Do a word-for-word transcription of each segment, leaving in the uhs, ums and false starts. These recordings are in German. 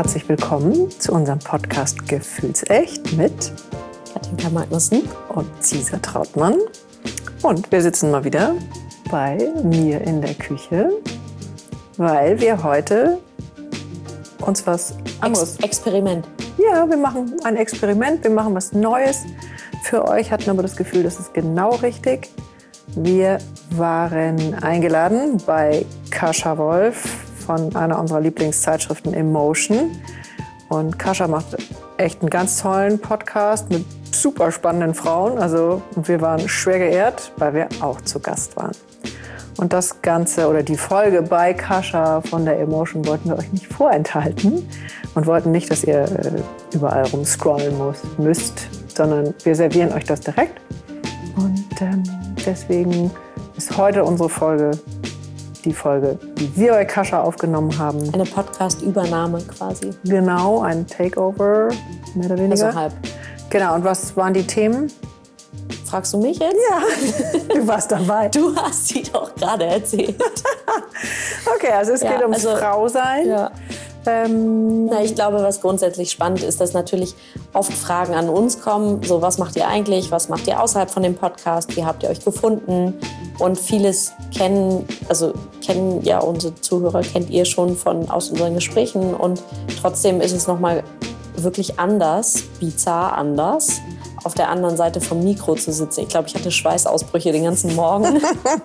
Herzlich willkommen zu unserem Podcast Gefühlsecht mit Katinka Magnussen und Cesar Trautmann. Und wir sitzen mal wieder bei mir in der Küche, weil wir heute uns was anderes... Ex- Experiment. Ja, wir machen ein Experiment, wir machen was Neues. Für euch hatten aber das Gefühl, das ist genau richtig. Wir waren eingeladen bei Kascha Wolf von einer unserer Lieblingszeitschriften Emotion. Und Kascha macht echt einen ganz tollen Podcast mit super spannenden Frauen. Also wir waren schwer geehrt, weil wir auch zu Gast waren. Und das Ganze oder die Folge bei Kascha von der Emotion wollten wir euch nicht vorenthalten und wollten nicht, dass ihr überall rumscrollen müsst, sondern wir servieren euch das direkt. Und ähm, deswegen ist heute unsere Folge die Folge, die wir bei Kascha aufgenommen haben. Eine Podcast-Übernahme quasi. Genau, ein Takeover, mehr oder weniger. Also halb. Genau, und was waren die Themen? Fragst du mich jetzt? Ja, du warst dabei. Du hast sie doch gerade erzählt. Okay, also es ja, geht ums also, Frausein. Ja. Ähm, Na, ich glaube, was grundsätzlich spannend ist, dass natürlich oft Fragen an uns kommen, so was macht ihr eigentlich, was macht ihr außerhalb von dem Podcast, wie habt ihr euch gefunden? Und vieles kennen, also kennen ja unsere Zuhörer, kennt ihr schon von aus unseren Gesprächen und trotzdem ist es nochmal wirklich anders, bizarr anders, auf der anderen Seite vom Mikro zu sitzen. Ich glaube, ich hatte Schweißausbrüche den ganzen Morgen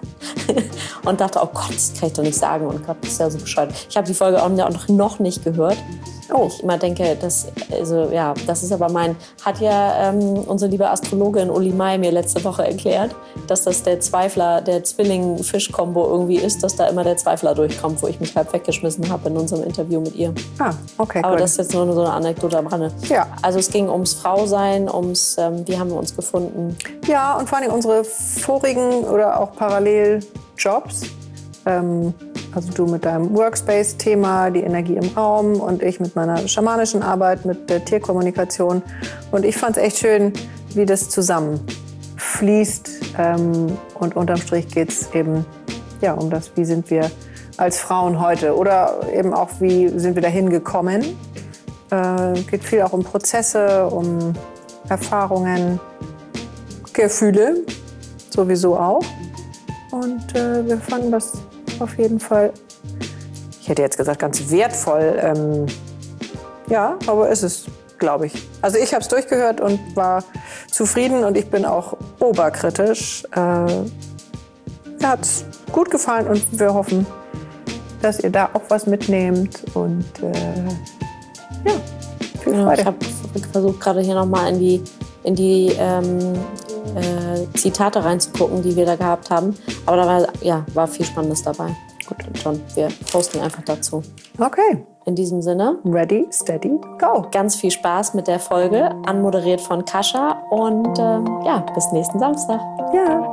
und dachte, oh Gott, das kann ich doch nicht sagen. Und Gott, das ist ja so bescheuert. Ich habe die Folge auch noch nicht gehört. Oh. Ich immer denke, das, also, ja, das ist aber mein... Hat ja ähm, unsere liebe Astrologin Uli May mir letzte Woche erklärt, dass das der Zweifler, der Zwilling-Fisch-Kombo irgendwie ist, dass da immer der Zweifler durchkommt, wo ich mich halb weggeschmissen habe in unserem Interview mit ihr. Ah, okay, aber gut. Das ist jetzt nur so eine Anekdote am Rande. Ja. Also es ging ums Frausein, ums, ähm, wie haben wir uns gefunden. Ja, und vor allem unsere vorigen oder auch Paralleljobs. Ähm, also du mit deinem Workspace-Thema, die Energie im Raum und ich mit meiner schamanischen Arbeit, mit der Tierkommunikation. Und ich fand es echt schön, wie das zusammenfließt. Ähm, und unterm Strich geht es eben ja, um das, wie sind wir als Frauen heute oder eben auch, wie sind wir dahin gekommen. Äh, geht viel auch um Prozesse, um Erfahrungen, Gefühle sowieso auch. Und äh, wir fanden das auf jeden Fall, ich hätte jetzt gesagt, ganz wertvoll. Ähm, ja, aber ist es, glaube ich. Also ich habe es durchgehört und war zufrieden und ich bin auch oberkritisch. Äh, mir hat es gut gefallen und wir hoffen, dass ihr da auch was mitnehmt. Und äh, ja, viel Freude. Ja, ich habe versucht, gerade hier nochmal in die, in die ähm, äh, Zitate reinzugucken, die wir da gehabt haben. Aber da war, ja, war viel Spannendes dabei. Gut, John, wir posten einfach dazu. Okay. In diesem Sinne. Ready, steady, go. Ganz viel Spaß mit der Folge, anmoderiert von Kascha. Und ähm, ja, bis nächsten Samstag. Ja.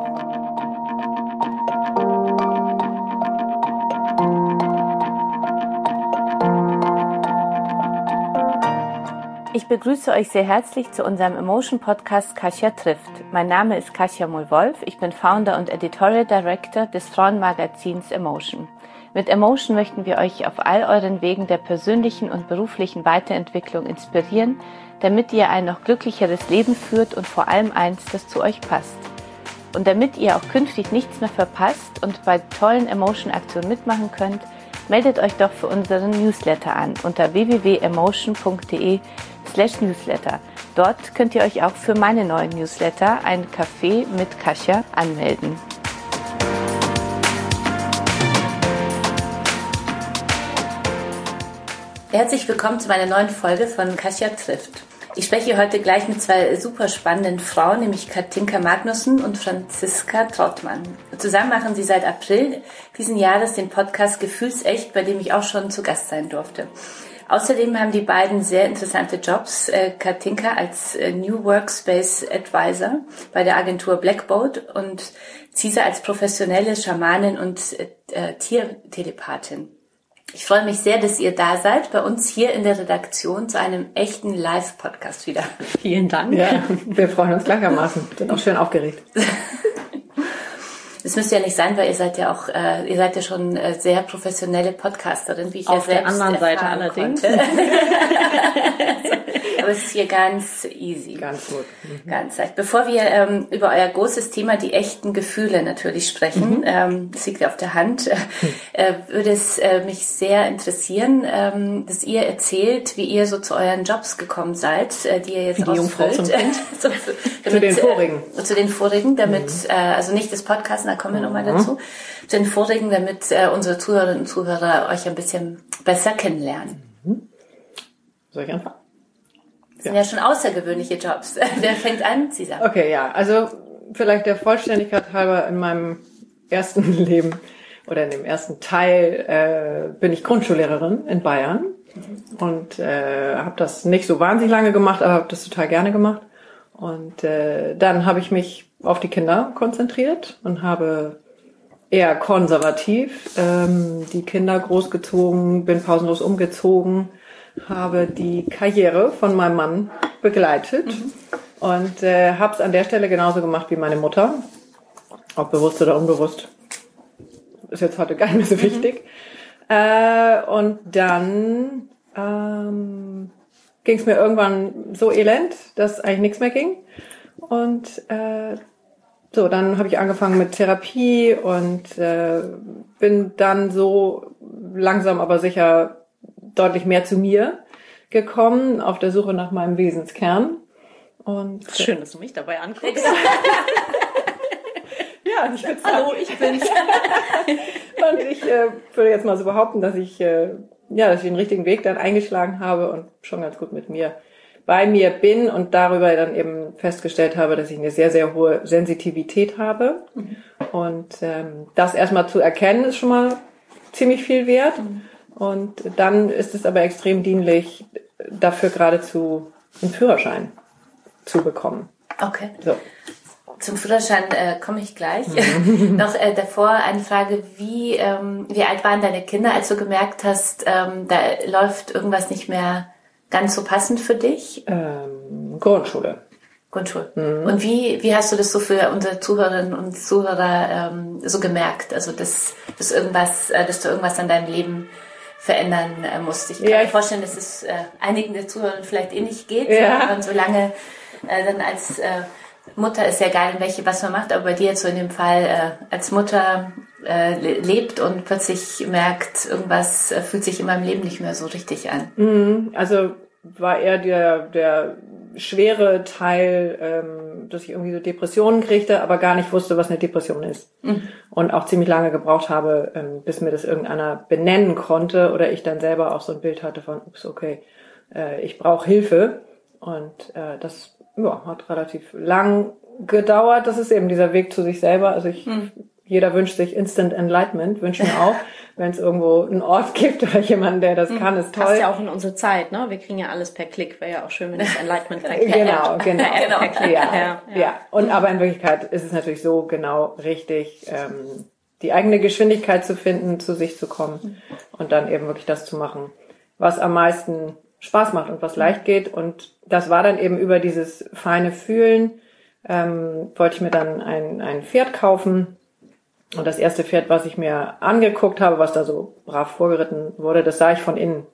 Ich begrüße euch sehr herzlich zu unserem Emotion-Podcast Kascha trifft. Mein Name ist Kasia Muhl-Wolf, ich bin Founder und Editorial Director des Frauenmagazins Emotion. Mit Emotion möchten wir euch auf all euren Wegen der persönlichen und beruflichen Weiterentwicklung inspirieren, damit ihr ein noch glücklicheres Leben führt und vor allem eins, das zu euch passt. Und damit ihr auch künftig nichts mehr verpasst und bei tollen Emotion-Aktionen mitmachen könnt, meldet euch doch für unseren Newsletter an unter w w w punkt emotion punkt d e slash newsletter. Dort könnt ihr euch auch für meine neuen Newsletter, ein Café mit Kascha, anmelden. Herzlich willkommen zu meiner neuen Folge von Kascha trifft. Ich spreche heute gleich mit zwei super spannenden Frauen, nämlich Katinka Magnussen und Franziska Trautmann. Zusammen machen sie seit April diesen Jahres den Podcast Gefühlsecht, bei dem ich auch schon zu Gast sein durfte. Außerdem haben die beiden sehr interessante Jobs. Äh, Katinka als äh, New Workspace Advisor bei der Agentur Blackboat und Cesar als professionelle Schamanin und äh, Tiertelepathin. Ich freue mich sehr, dass ihr da seid, bei uns hier in der Redaktion zu einem echten Live-Podcast wieder. Vielen Dank. Ja, wir freuen uns gleichermaßen. Sind auch schön aufgeregt. Das müsste ja nicht sein, weil ihr seid ja auch, äh, ihr seid ja schon äh, sehr professionelle Podcasterin, wie ich Auf ja selbst der anderen Seite erfahren allerdings. konnte. Aber es ist hier ganz easy. Ganz gut. Mhm. Ganz leicht. Bevor wir ähm, über euer großes Thema, die echten Gefühle natürlich sprechen, mhm. ähm, das liegt ja auf der Hand, äh, würde es äh, mich sehr interessieren, ähm, dass ihr erzählt, wie ihr so zu euren Jobs gekommen seid, äh, die ihr jetzt wie die Jungfrau zum Kind. so, damit, zu den vorigen. Äh, zu den vorigen, damit, mhm. äh, also nicht das Podcasten, da kommen wir nochmal dazu, zu den vorigen, damit äh, unsere Zuhörerinnen und Zuhörer euch ein bisschen besser kennenlernen. Mhm. Soll ich anfangen? Das sind ja. ja schon außergewöhnliche Jobs. Wer fängt an, Cesar? Okay, ja. Also vielleicht der Vollständigkeit halber, in meinem ersten Leben oder in dem ersten Teil äh, bin ich Grundschullehrerin in Bayern mhm. und äh, habe das nicht so wahnsinnig lange gemacht, aber habe das total gerne gemacht. Und äh, dann habe ich mich auf die Kinder konzentriert und habe eher konservativ ähm, die Kinder großgezogen, bin pausenlos umgezogen, habe die Karriere von meinem Mann begleitet mhm. und äh, habe es an der Stelle genauso gemacht wie meine Mutter, ob bewusst oder unbewusst, ist jetzt heute gar nicht mehr so wichtig. Mhm. Äh, und dann ähm, ging es mir irgendwann so elend, dass eigentlich nichts mehr ging. Und äh, so, dann habe ich angefangen mit Therapie und äh, bin dann so langsam aber sicher deutlich mehr zu mir gekommen, auf der Suche nach meinem Wesenskern. Und schön, dass du mich dabei anguckst. Ja, ich würde sagen, hallo, ich bin's. Und ich äh, würde jetzt mal so behaupten, dass ich äh, ja, dass ich den richtigen Weg dann eingeschlagen habe und schon ganz gut mit mir bei mir bin und darüber dann eben festgestellt habe, dass ich eine sehr, sehr hohe Sensitivität habe. Mhm. Und ähm, das erstmal zu erkennen, ist schon mal ziemlich viel wert. Mhm. Und dann ist es aber extrem dienlich, dafür geradezu einen Führerschein zu bekommen. Okay. So. Zum Führerschein äh, komme ich gleich. Mhm. Noch äh, davor eine Frage, wie, ähm, wie alt waren deine Kinder, als du gemerkt hast, ähm, da läuft irgendwas nicht mehr ganz so passend für dich? Ähm, Grundschule. Grundschule. Mhm. Und wie, wie hast du das so für unsere Zuhörerinnen und Zuhörer ähm, so gemerkt? Also, dass, dass, irgendwas, äh, dass du irgendwas an deinem Leben verändern äh, musst. Ich kann ja, mir vorstellen, dass es äh, einigen der Zuhörer vielleicht eh nicht geht. Ja. Und so lange äh, dann als äh, Mutter ist ja egal, in welche, was man macht, aber bei dir jetzt so in dem Fall äh, als Mutter äh, lebt und plötzlich merkt, irgendwas äh, fühlt sich in meinem Leben nicht mehr so richtig an. Mhm. Also war eher der, der schwere Teil, ähm, dass ich irgendwie so Depressionen kriegte, aber gar nicht wusste, was eine Depression ist. Mhm. Und auch ziemlich lange gebraucht habe, ähm, bis mir das irgendeiner benennen konnte oder ich dann selber auch so ein Bild hatte von, ups, okay, äh, ich brauche Hilfe. Und äh, das ja, hat relativ lang gedauert. Das ist eben dieser Weg zu sich selber. Also ich, mhm. jeder wünscht sich Instant Enlightenment, wünscht mir auch, wenn es irgendwo einen Ort gibt oder jemanden, der das mhm. kann, ist toll. Passt ja auch in unsere Zeit, ne? Wir kriegen ja alles per Klick. Wäre ja auch schön, wenn das Enlightenment per Klick Genau, genau. genau. Per Klick. Ja, ja. ja. Und aber in Wirklichkeit ist es natürlich so genau richtig, ähm, die eigene Geschwindigkeit zu finden, zu sich zu kommen mhm. und dann eben wirklich das zu machen, was am meisten Spaß macht und was leicht geht. Und das war dann eben über dieses feine Fühlen, ähm, wollte ich mir dann ein, ein Pferd kaufen. Und das erste Pferd, was ich mir angeguckt habe, was da so brav vorgeritten wurde, das sah ich von innen.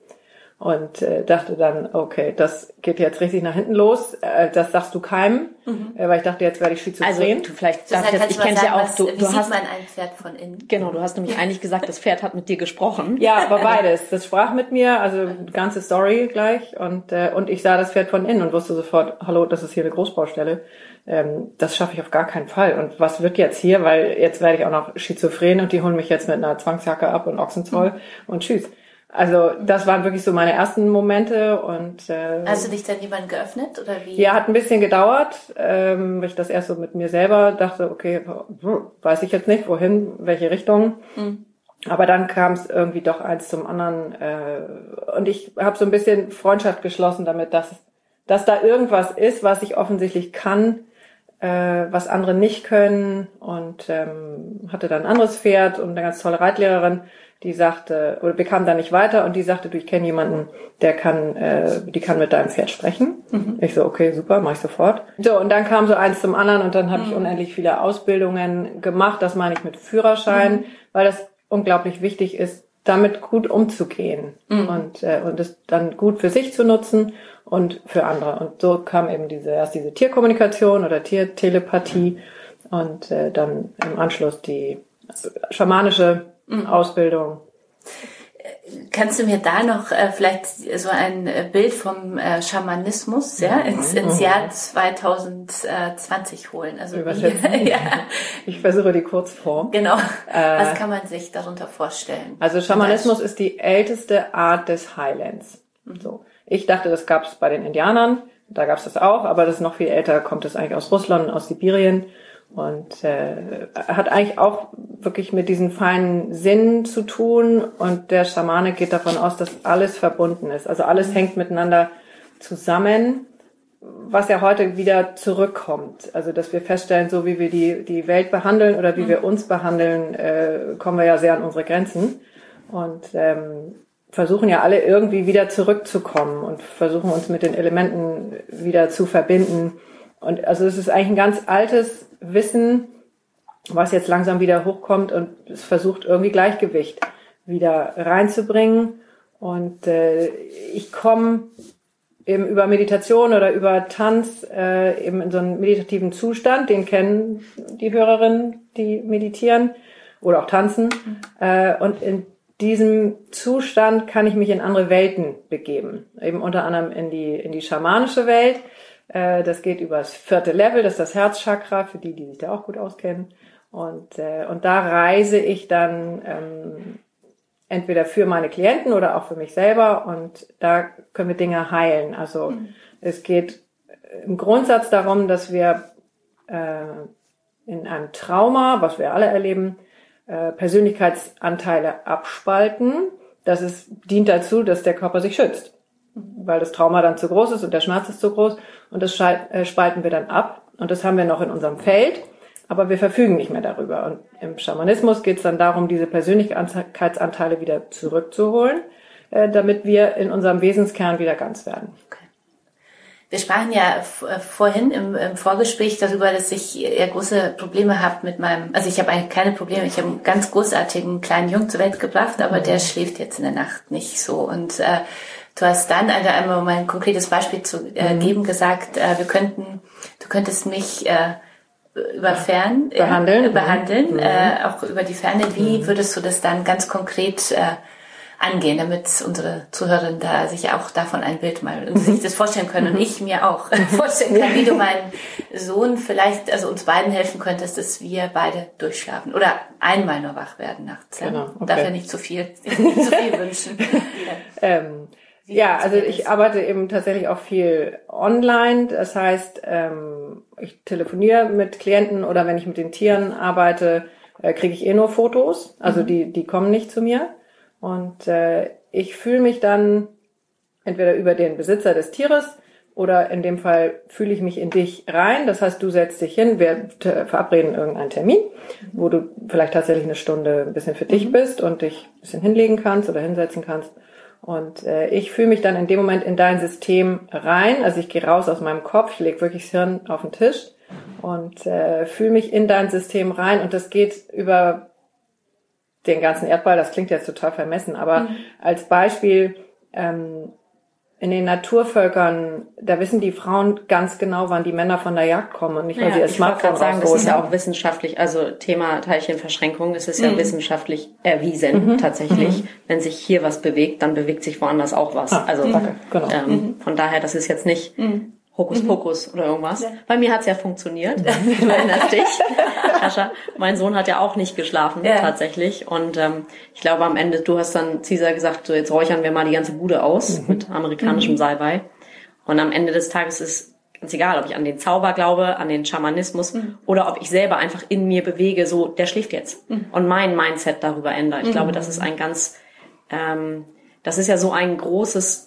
Und äh, dachte dann, okay, das geht jetzt richtig nach hinten los. Äh, das sagst du keinem, mhm. äh, weil ich dachte, jetzt werde ich schizophren. Also du vielleicht darf jetzt, ich kenne ja auch. Was, du, wie du sieht hast man ein Pferd von innen? Genau, du hast nämlich eigentlich gesagt, das Pferd hat mit dir gesprochen. Ja, aber beides. Das sprach mit mir, also ganze Story gleich. Und äh, und ich sah das Pferd von innen und wusste sofort, hallo, das ist hier eine Großbaustelle. Ähm, das schaffe ich auf gar keinen Fall. Und was wird jetzt hier? Weil jetzt werde ich auch noch schizophren und die holen mich jetzt mit einer Zwangsjacke ab und Ochsenzoll mhm. und tschüss. Also das waren wirklich so meine ersten Momente. Und äh, hast du dich dann jemandem geöffnet oder wie? Ja, hat ein bisschen gedauert, ähm, weil ich das erst so mit mir selber dachte, okay, weiß ich jetzt nicht, wohin, welche Richtung. Mhm. Aber dann kam es irgendwie doch eins zum anderen. Äh, und ich habe so ein bisschen Freundschaft geschlossen damit, dass, dass da irgendwas ist, was ich offensichtlich kann, äh, was andere nicht können und ähm, hatte dann ein anderes Pferd und eine ganz tolle Reitlehrerin, die sagte, oder bekam da nicht weiter und die sagte, du, ich kenne jemanden, der kann, äh, die kann mit deinem Pferd sprechen. Mhm. Ich so, okay, super, mach ich sofort. So, und dann kam so eins zum anderen und dann habe mhm. ich unendlich viele Ausbildungen gemacht, das meine ich mit Führerschein, mhm. weil das unglaublich wichtig ist, damit gut umzugehen mhm. und äh, und es dann gut für sich zu nutzen und für andere. Und so kam eben diese erst diese Tierkommunikation oder Tiertelepathie und äh, dann im Anschluss die schamanische mhm. Ausbildung. Kannst du mir da noch äh, vielleicht so ein äh, Bild vom äh, Schamanismus ja, ins, ins Jahr zwanzig zwanzig holen? Also wie, ja. Ich versuche die Kurzform. Genau. Äh, Was kann man sich darunter vorstellen? Also Schamanismus ist die älteste Art des Heilens. Mhm. So. Ich dachte, das gab es bei den Indianern, da gab es das auch, aber das ist noch viel älter, kommt es eigentlich aus Russland, aus Sibirien. Und äh, hat eigentlich auch wirklich mit diesen feinen Sinnen zu tun. Und der Schamane geht davon aus, dass alles verbunden ist. Also alles hängt miteinander zusammen, was ja heute wieder zurückkommt. Also dass wir feststellen, so wie wir die die Welt behandeln oder wie wir uns behandeln, äh, kommen wir ja sehr an unsere Grenzen. Und ähm, versuchen ja alle irgendwie wieder zurückzukommen und versuchen uns mit den Elementen wieder zu verbinden. Und also es ist eigentlich ein ganz altes Wissen, was jetzt langsam wieder hochkommt und es versucht irgendwie Gleichgewicht wieder reinzubringen. Und äh, ich komme eben über Meditation oder über Tanz äh, eben in so einen meditativen Zustand, den kennen die Hörerinnen, die meditieren oder auch tanzen. Mhm. Äh, und in diesem Zustand kann ich mich in andere Welten begeben, eben unter anderem in die in die schamanische Welt. Das geht über das vierte Level, das ist das Herzchakra, für die, die sich da auch gut auskennen. Und äh, und da reise ich dann ähm, entweder für meine Klienten oder auch für mich selber. Und da können wir Dinge heilen. Also mhm. es geht im Grundsatz darum, dass wir äh, in einem Trauma, was wir alle erleben, äh, Persönlichkeitsanteile abspalten. Das ist, dient dazu, dass der Körper sich schützt, weil das Trauma dann zu groß ist und der Schmerz ist zu groß und das spalten wir dann ab und das haben wir noch in unserem Feld, aber wir verfügen nicht mehr darüber. Und im Schamanismus geht es dann darum, diese Persönlichkeitsanteile wieder zurückzuholen, damit wir in unserem Wesenskern wieder ganz werden. Okay. Wir sprachen ja vorhin im, im Vorgespräch darüber, dass ich ja große Probleme habe mit meinem, also ich habe eigentlich keine Probleme, ich habe einen ganz großartigen kleinen Jungen zur Welt gebracht, aber mhm. der schläft jetzt in der Nacht nicht so und äh, du hast dann einmal, um ein konkretes Beispiel zu äh, mhm. geben, gesagt, äh, wir könnten, du könntest mich äh, über Fern behandeln, äh, behandeln, mhm. äh, auch über die Ferne. Wie mhm. würdest du das dann ganz konkret äh, angehen, damit unsere Zuhörerinnen da sich auch davon ein Bild mal und sich das vorstellen können und ich mir auch vorstellen kann, wie du meinen Sohn vielleicht, also uns beiden helfen könntest, dass wir beide durchschlafen oder einmal nur wach werden nachts. Genau, okay. Darf ja nicht zu viel, nicht zu viel wünschen. ähm, Ja, also ich arbeite eben tatsächlich auch viel online. Das heißt, ähm, ich telefoniere mit Klienten oder wenn ich mit den Tieren arbeite, äh, kriege ich eh nur Fotos. Also mhm. die die kommen nicht zu mir. Und äh, ich fühle mich dann entweder über den Besitzer des Tieres oder in dem Fall fühle ich mich in dich rein. Das heißt, du setzt dich hin, wir t- verabreden irgendeinen Termin, wo du vielleicht tatsächlich eine Stunde ein bisschen für dich mhm. bist und dich ein bisschen hinlegen kannst oder hinsetzen kannst. Und äh, ich fühle mich dann in dem Moment in dein System rein. Also ich gehe raus aus meinem Kopf, ich lege wirklich das Hirn auf den Tisch und äh, fühle mich in dein System rein. Und das geht über den ganzen Erdball. Das klingt jetzt total vermessen, aber mhm. als Beispiel ähm, in den Naturvölkern, da wissen die Frauen ganz genau, wann die Männer von der Jagd kommen und nicht, weil ja, sie ihr Smartphone rausholen. Das ist ja auch wissenschaftlich, also Thema Teilchenverschränkung, es ist ja mhm. wissenschaftlich erwiesen mhm. tatsächlich. Mhm. Wenn sich hier was bewegt, dann bewegt sich woanders auch was. Ah, also okay, genau. ähm, mhm. von daher, das ist jetzt nicht mhm. Hokuspokus mhm. oder irgendwas. Ja. Bei mir hat's ja funktioniert. Du erinnerst dich. Kascha, mein Sohn hat ja auch nicht geschlafen, ja. tatsächlich. Und ähm, ich glaube am Ende, du hast dann Cesar gesagt, so jetzt räuchern wir mal die ganze Bude aus mhm. mit amerikanischem mhm. Salbei. Und am Ende des Tages ist ganz egal, ob ich an den Zauber glaube, an den Schamanismus mhm. oder ob ich selber einfach in mir bewege, so der schläft jetzt. Mhm. Und mein Mindset darüber ändere. Ich mhm. glaube, das ist ein ganz, ähm, das ist ja so ein großes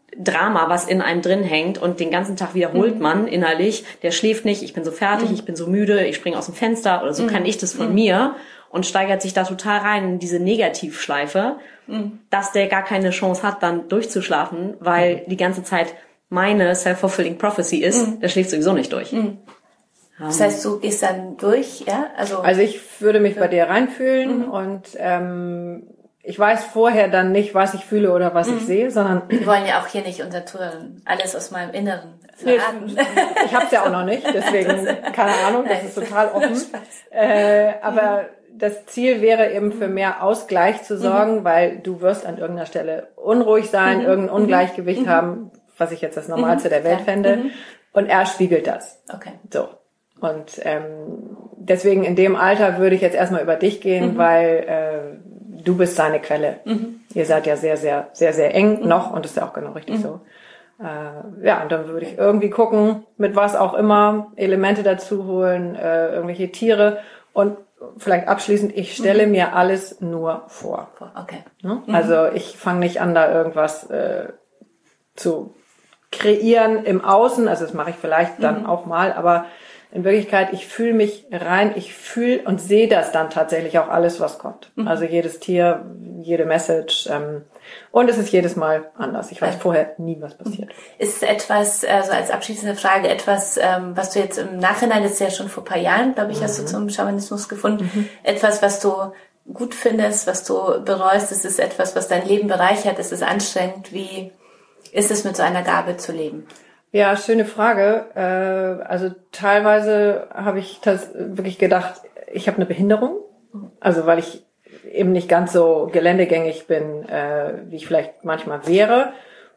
Drama, was in einem drin hängt und den ganzen Tag wiederholt mhm. man innerlich, der schläft nicht, ich bin so fertig, mhm. ich bin so müde, ich springe aus dem Fenster oder so mhm. kenne ich das von mhm. mir und steigert sich da total rein in diese Negativschleife, mhm. dass der gar keine Chance hat, dann durchzuschlafen, weil mhm. die ganze Zeit meine self-fulfilling prophecy ist, mhm. der schläft sowieso nicht durch. Mhm. Das heißt, du gehst dann durch, ja? Also, also ich würde mich bei dir reinfühlen mhm. und ähm, ich weiß vorher dann nicht, was ich fühle oder was mhm. ich sehe, sondern... Wir wollen ja auch hier nicht unser Touren alles aus meinem Inneren verraten. Nee, ich hab's ja auch noch nicht, deswegen, keine Ahnung, das ist total offen. Äh, aber mhm. das Ziel wäre eben für mehr Ausgleich zu sorgen, mhm. weil du wirst an irgendeiner Stelle unruhig sein, mhm. irgendein Ungleichgewicht mhm. haben, was ich jetzt das Normalste mhm. der Welt ja. fände. Mhm. Und er spiegelt das. Okay. So. Und ähm, deswegen in dem Alter würde ich jetzt erstmal über dich gehen, mhm. weil äh, du bist seine Quelle. Mhm. Ihr seid ja sehr, sehr, sehr, sehr eng mhm. noch und das ist ja auch genau richtig mhm. so. Äh, ja, und dann würde ich irgendwie gucken, mit was auch immer, Elemente dazu holen, äh, irgendwelche Tiere und vielleicht abschließend, ich stelle mhm. mir alles nur vor. Okay. Ne? Mhm. Also ich fange nicht an, da irgendwas äh, zu kreieren im Außen, also das mache ich vielleicht dann mhm. auch mal, aber in Wirklichkeit, ich fühle mich rein, ich fühle und sehe das dann tatsächlich auch alles, was kommt. Mhm. Also jedes Tier, jede Message ähm, und es ist jedes Mal anders. Ich weiß ja. vorher nie, was passiert. Ist etwas, also als abschließende Frage, etwas, ähm, was du jetzt im Nachhinein, das ist ja schon vor ein paar Jahren, glaube ich, mhm. hast du zum Schamanismus gefunden, mhm. etwas, was du gut findest, was du bereust, ist es etwas, was dein Leben bereichert, ist es anstrengend, wie ist es mit so einer Gabe zu leben? Ja, schöne Frage. Äh, also teilweise habe ich das wirklich gedacht, ich habe eine Behinderung. Also weil ich eben nicht ganz so geländegängig bin, äh, wie ich vielleicht manchmal wäre.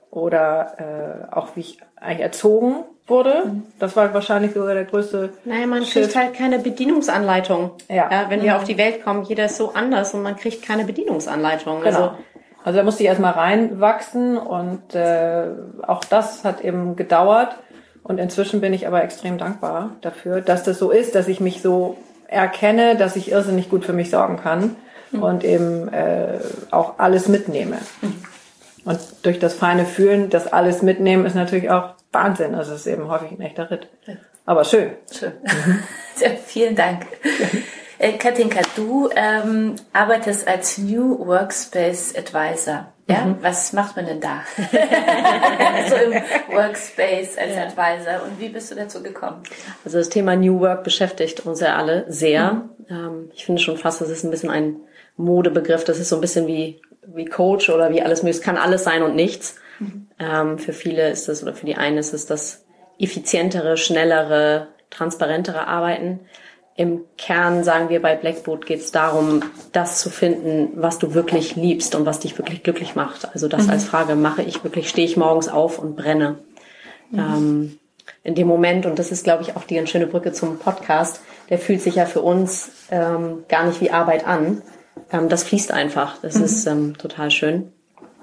Oder äh, auch wie ich eigentlich erzogen wurde. Das war wahrscheinlich sogar der größte Naja, man Shift. kriegt halt keine Bedienungsanleitung. Ja. ja wenn wir mhm. auf die Welt kommen, jeder ist so anders und man kriegt keine Bedienungsanleitung. Genau. Also Also da musste ich erstmal reinwachsen und äh, auch das hat eben gedauert. Und inzwischen bin ich aber extrem dankbar dafür, dass das so ist, dass ich mich so erkenne, dass ich irrsinnig gut für mich sorgen kann mhm. und eben äh, auch alles mitnehme. Mhm. Und durch das feine Fühlen, das alles mitnehmen, ist natürlich auch Wahnsinn. Also es ist eben häufig ein echter Ritt. Aber schön. Schön. Mhm. Sehr, vielen Dank. Äh, Katinka, du ähm, arbeitest als New Workspace Advisor. Ja, mhm. was macht man denn da? So im Workspace als ja. Advisor. Und wie bist du dazu gekommen? Also das Thema New Work beschäftigt uns ja alle sehr. Mhm. Ähm, ich finde schon fast, das ist ein bisschen ein Modebegriff. Das ist so ein bisschen wie wie Coach oder wie alles mögliche. Es kann alles sein und nichts. Mhm. Ähm, für viele ist es oder für die einen ist es das effizientere, schnellere, transparentere Arbeiten. Im Kern, sagen wir bei Blackboard, geht es darum, das zu finden, was du wirklich liebst und was dich wirklich glücklich macht. Also das mhm. als Frage, mache ich wirklich, stehe ich morgens auf und brenne. Mhm. Ähm, in dem Moment, und das ist, glaube ich, auch die ganz schöne Brücke zum Podcast, der fühlt sich ja für uns ähm, gar nicht wie Arbeit an. Ähm, das fließt einfach. Das mhm. ist ähm, total schön.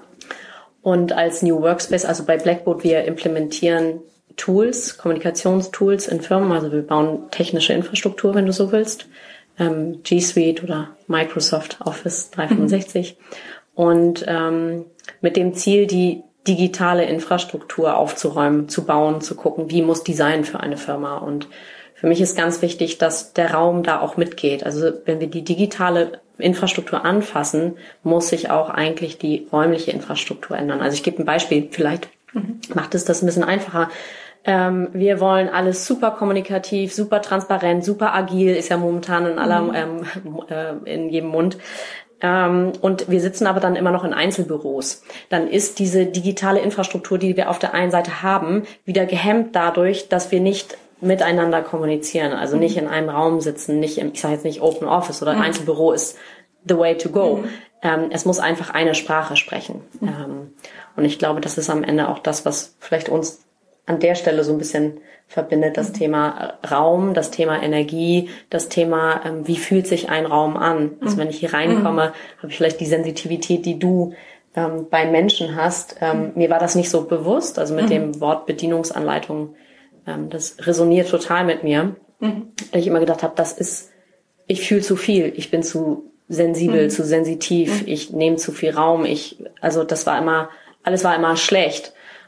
Und als New Workspace, also bei Blackboard, wir implementieren Tools, Kommunikationstools in Firmen. Also wir bauen technische Infrastruktur, wenn du so willst. Ähm, G Suite oder Microsoft Office dreihundertfünfundsechzig. Mhm. Und ähm, mit dem Ziel, die digitale Infrastruktur aufzuräumen, zu bauen, zu gucken, wie muss Design für eine Firma. Und für mich ist ganz wichtig, dass der Raum da auch mitgeht. Also wenn wir die digitale Infrastruktur anfassen, muss sich auch eigentlich die räumliche Infrastruktur ändern. Also ich gebe ein Beispiel, vielleicht mhm. macht es das ein bisschen einfacher. Ähm, wir wollen alles super kommunikativ, super transparent, super agil, ist ja momentan in aller, mhm. ähm, äh, in jedem Mund. Ähm, und wir sitzen aber dann immer noch in Einzelbüros. Dann ist diese digitale Infrastruktur, die wir auf der einen Seite haben, wieder gehemmt dadurch, dass wir nicht miteinander kommunizieren, also nicht in einem Raum sitzen, nicht im, ich sage jetzt nicht Open Office oder mhm. Einzelbüro ist the way to go. Mhm. Ähm, es muss einfach eine Sprache sprechen. Mhm. Ähm, und ich glaube, das ist am Ende auch das, was vielleicht uns an der Stelle so ein bisschen verbindet, das mhm. Thema Raum, das Thema Energie, das Thema, ähm, wie fühlt sich ein Raum an? Also wenn ich hier reinkomme, mhm. habe ich vielleicht die Sensitivität, die du ähm, bei Menschen hast. Ähm, mhm. Mir war das nicht so bewusst, also mit mhm. dem Wort Bedienungsanleitung. Das resoniert total mit mir, mhm. weil ich immer gedacht habe, das ist, ich fühle zu viel, ich bin zu sensibel, mhm. zu sensitiv, mhm. ich nehme zu viel Raum, ich, also das war immer, alles war immer schlecht.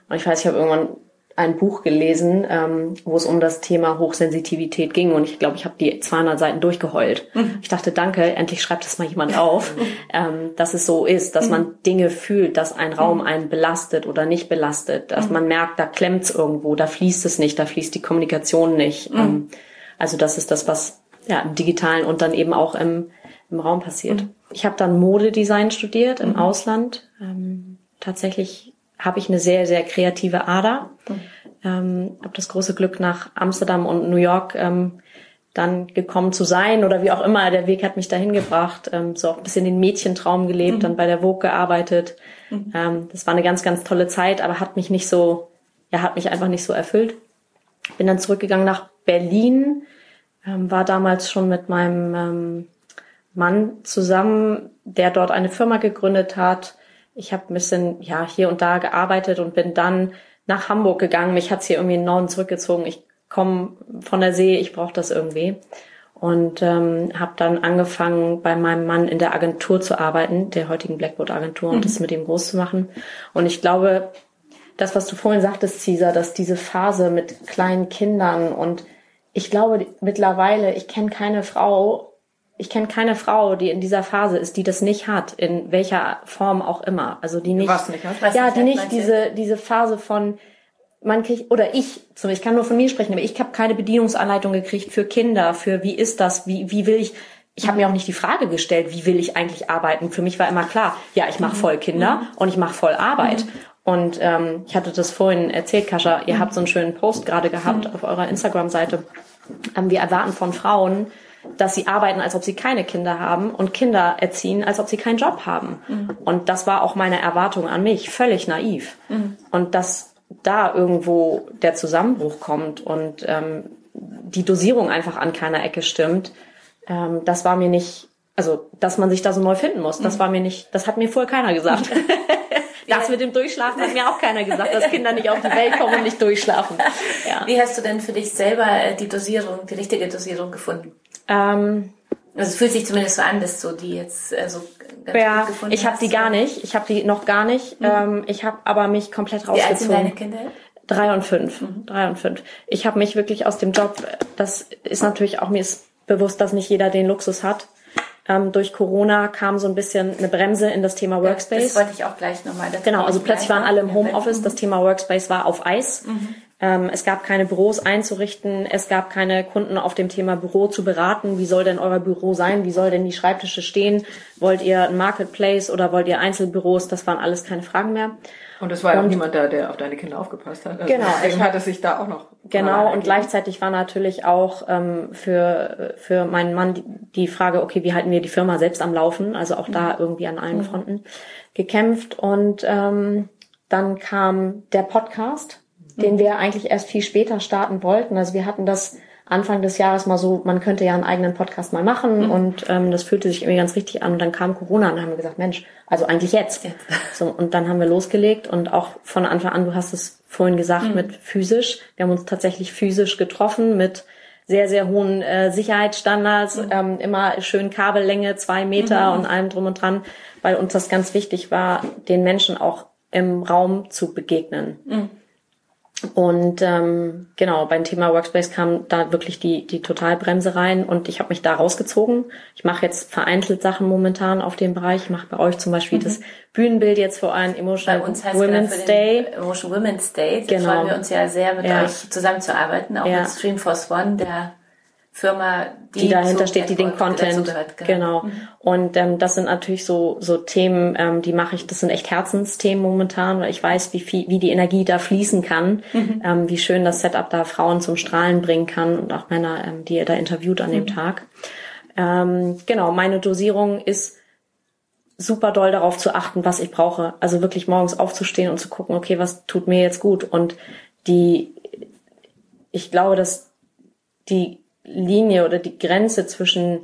Und ich weiß, ich habe irgendwann ein Buch gelesen, ähm, wo es um das Thema Hochsensitivität ging. Und ich glaube, ich habe die zweihundert Seiten durchgeheult. Mhm. Ich dachte, danke, endlich schreibt das mal jemand auf, ähm, dass es so ist, dass mhm. man Dinge fühlt, dass ein Raum einen belastet oder nicht belastet, dass mhm. man merkt, da klemmt's irgendwo, da fließt es nicht, da fließt die Kommunikation nicht. Mhm. Ähm, also das ist das, was ja im Digitalen und dann eben auch im, im Raum passiert. Mhm. Ich habe dann Modedesign studiert im mhm. Ausland. Ähm, tatsächlich habe ich eine sehr, sehr kreative Ader. Mhm. Ähm, habe das große Glück, nach Amsterdam und New York ähm, dann gekommen zu sein oder wie auch immer. Der Weg hat mich dahin gebracht. Ähm, so auch ein bisschen den Mädchentraum gelebt, mhm. dann bei der Vogue gearbeitet. Mhm. Ähm, das war eine ganz, ganz tolle Zeit, aber hat mich nicht so, ja, hat mich einfach nicht so erfüllt. Bin dann zurückgegangen nach Berlin, ähm, war damals schon mit meinem ähm, Mann zusammen, der dort eine Firma gegründet hat. Ich habe ein bisschen ja hier und da gearbeitet und bin dann nach Hamburg gegangen. Mich hat's hier irgendwie in den Norden zurückgezogen. Ich komme von der See, ich brauche das irgendwie. Und ähm, habe dann angefangen, bei meinem Mann in der Agentur zu arbeiten, der heutigen Blackboard-Agentur, und mhm. das mit ihm groß zu machen. Und ich glaube, das, was du vorhin sagtest, Cesar, dass diese Phase mit kleinen Kindern, und ich glaube mittlerweile, ich kenne keine Frau, Ich kenne keine Frau, die in dieser Phase ist, die das nicht hat, in welcher Form auch immer. Also die nicht, was nicht, was ja, nicht, die nicht diese diese Phase von, man kriegt, oder ich, ich kann nur von mir sprechen, aber ich habe keine Bedienungsanleitung gekriegt für Kinder, für wie ist das, wie wie will ich. Ich habe mir auch nicht die Frage gestellt, wie will ich eigentlich arbeiten. Für mich war immer klar, ja, ich mache voll Kinder mhm. und ich mache voll Arbeit. Mhm. Und ähm, ich hatte das vorhin erzählt, Kascha, ihr mhm. habt so einen schönen Post gerade gehabt mhm. auf eurer Instagram-Seite. Ähm, wir erwarten von Frauen, dass sie arbeiten, als ob sie keine Kinder haben, und Kinder erziehen, als ob sie keinen Job haben. Mhm. Und das war auch meine Erwartung an mich, völlig naiv. Mhm. Und dass da irgendwo der Zusammenbruch kommt und ähm, die Dosierung einfach an keiner Ecke stimmt, ähm, das war mir nicht, also dass man sich da so neu finden muss, das war mir nicht, das hat mir vorher keiner gesagt. Das mit dem Durchschlafen hat mir auch keiner gesagt, dass Kinder nicht auf die Welt kommen und nicht durchschlafen. Ja. Wie hast du denn für dich selber die Dosierung, die richtige Dosierung gefunden? Ähm, also es fühlt sich zumindest so an, dass du die jetzt äh, so ganz ja, gut gefunden ich habe die gar nicht. Ich habe die noch gar nicht. Mhm. Ähm, ich habe aber mich komplett rausgezogen. Wie alt sind deine Kinder? Drei und fünf. Mhm. Drei und fünf. Ich habe mich wirklich aus dem Job, das ist natürlich auch, mir ist bewusst, dass nicht jeder den Luxus hat. Ähm, durch Corona kam so ein bisschen eine Bremse in das Thema Workspace. Das wollte ich auch gleich nochmal. Genau, also plötzlich waren alle im Homeoffice. Das Thema Workspace war auf Eis. Mhm. Ähm, es gab keine Büros einzurichten. Es gab keine Kunden auf dem Thema Büro zu beraten. Wie soll denn euer Büro sein? Wie soll denn die Schreibtische stehen? Wollt ihr ein Marketplace oder wollt ihr Einzelbüros? Das waren alles keine Fragen mehr. Und es war ja auch niemand da, der auf deine Kinder aufgepasst hat. Also genau. Deswegen hat es sich da auch noch... Genau, und gleichzeitig war natürlich auch ähm, für für meinen Mann die, die Frage, okay, wie halten wir die Firma selbst am Laufen? Also auch mhm. da irgendwie an allen Fronten gekämpft. Und ähm, dann kam der Podcast, mhm. den wir eigentlich erst viel später starten wollten. Also wir hatten das Anfang des Jahres mal so, man könnte ja einen eigenen Podcast mal machen, mhm. und ähm, das fühlte sich irgendwie ganz richtig an. Und dann kam Corona und dann haben wir gesagt, Mensch, also eigentlich jetzt. jetzt. So, und dann haben wir losgelegt, und auch von Anfang an, du hast es vorhin gesagt, mhm. mit physisch. Wir haben uns tatsächlich physisch getroffen mit sehr, sehr hohen äh, Sicherheitsstandards, mhm. ähm, immer schön Kabellänge, zwei Meter mhm. und allem drum und dran, weil uns das ganz wichtig war, den Menschen auch im Raum zu begegnen. Mhm. Und ähm, genau, beim Thema Workspace kam da wirklich die die Totalbremse rein, und ich habe mich da rausgezogen. Ich mache jetzt vereinzelt Sachen momentan auf dem Bereich. Ich mache bei euch zum Beispiel mhm. das Bühnenbild jetzt für einen Emotional Women's Day. Emotional Women's Day. Da genau. freuen wir uns ja sehr, mit ja. euch zusammenzuarbeiten, auch ja. mit Streamforce One, der Firma, die, die dahinter steht, die den Content, gehört, genau. genau. Mhm. Und ähm, das sind natürlich so so Themen, ähm, die mache ich. Das sind echt Herzensthemen momentan, weil ich weiß, wie viel, wie die Energie da fließen kann, mhm. ähm, wie schön das Setup da Frauen zum Strahlen bringen kann, und auch Männer, ähm, die ihr da interviewt an dem mhm. Tag. Ähm, genau, meine Dosierung ist super doll darauf zu achten, was ich brauche. Also wirklich morgens aufzustehen und zu gucken, okay, was tut mir jetzt gut? Und die, ich glaube, dass die Linie oder die Grenze zwischen,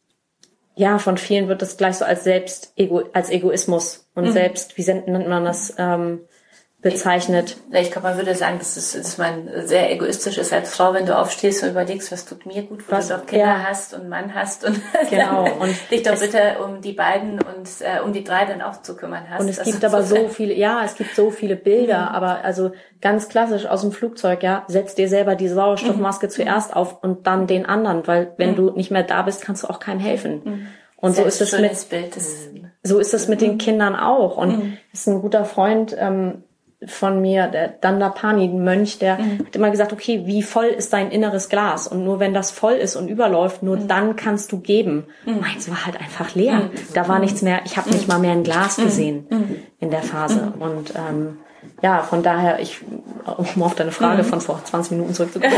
ja, von vielen wird das gleich so als selbst Ego, als Egoismus und mhm. selbst, wie nennt man das, ähm, bezeichnet. Ich, ich glaube, man würde sagen, dass, es, dass man sehr egoistisch ist als Frau, wenn du aufstehst und überlegst, was tut mir gut, wo was, du doch Kinder ja. hast und einen Mann hast und genau. und dich doch bitte um die beiden und äh, um die drei dann auch zu kümmern hast. Und es gibt aber so viele, ja, es gibt so viele Bilder, mhm. aber also ganz klassisch aus dem Flugzeug, ja, setz dir selber die Sauerstoffmaske mhm. zuerst auf und dann den anderen, weil wenn mhm. du nicht mehr da bist, kannst du auch keinem helfen. Mhm. Und so ist, es mit, Bild, das so ist es mit den Kindern auch. Und mhm. ist ein guter Freund ähm, von mir, der Dandapani, ein Mönch, der mhm. hat immer gesagt, okay, wie voll ist dein inneres Glas? Und nur wenn das voll ist und überläuft, nur mhm. dann kannst du geben. Mhm. Meins war halt einfach leer. Mhm. Da war nichts mehr, ich habe nicht mal mehr ein Glas gesehen mhm. in der Phase. Mhm. Und ähm, ja, von daher, ich, um auf deine Frage mhm. von vor zwanzig Minuten zurückzukommen.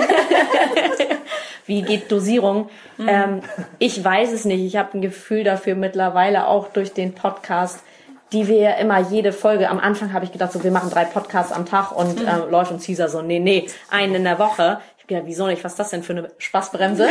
Wie geht Dosierung? Mhm. Ähm, ich weiß es nicht. Ich habe ein Gefühl dafür mittlerweile auch durch den Podcast, die wir ja immer jede Folge, am Anfang habe ich gedacht, so wir machen drei Podcasts am Tag und mhm. äh, Läuft und Caesar so, nee, nee, einen in der Woche. Ich habe gedacht, wieso nicht, was ist das denn für eine Spaßbremse?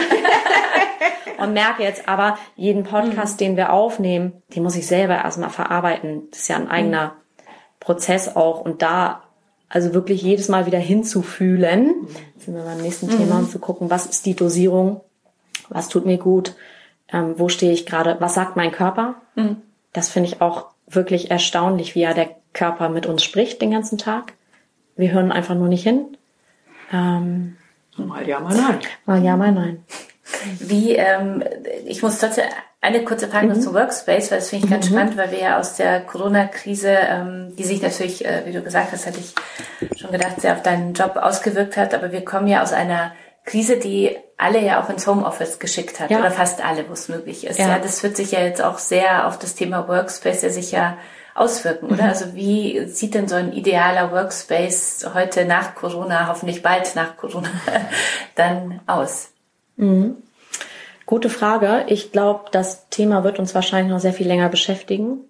Und merke jetzt aber, jeden Podcast, mhm. den wir aufnehmen, den muss ich selber erstmal verarbeiten. Das ist ja ein eigener mhm. Prozess auch und da also wirklich jedes Mal wieder hinzufühlen, jetzt sind wir beim nächsten mhm. Thema, und zu gucken, was ist die Dosierung, was tut mir gut, ähm, wo stehe ich gerade, was sagt mein Körper? Mhm. Das finde ich auch wirklich erstaunlich, wie ja der Körper mit uns spricht den ganzen Tag. Wir hören einfach nur nicht hin. Ähm, mal ja, mal nein. Mal ja, mal nein. Wie, ähm, ich muss trotzdem eine kurze Frage noch mhm. zu Workspace, weil das finde ich ganz mhm. spannend, weil wir ja aus der Corona-Krise, ähm, die sich natürlich, äh, wie du gesagt hast, hätte ich schon gedacht, sehr auf deinen Job ausgewirkt hat, aber wir kommen ja aus einer Krise, die alle ja auch ins Homeoffice geschickt hat, ja. oder fast alle, wo es möglich ist. Ja. ja, das wird sich ja jetzt auch sehr auf das Thema Workspace ja sicher auswirken, oder? Mhm. Also wie sieht denn so ein idealer Workspace heute nach Corona, hoffentlich bald nach Corona, dann aus? Mhm. Gute Frage. Ich glaube, das Thema wird uns wahrscheinlich noch sehr viel länger beschäftigen.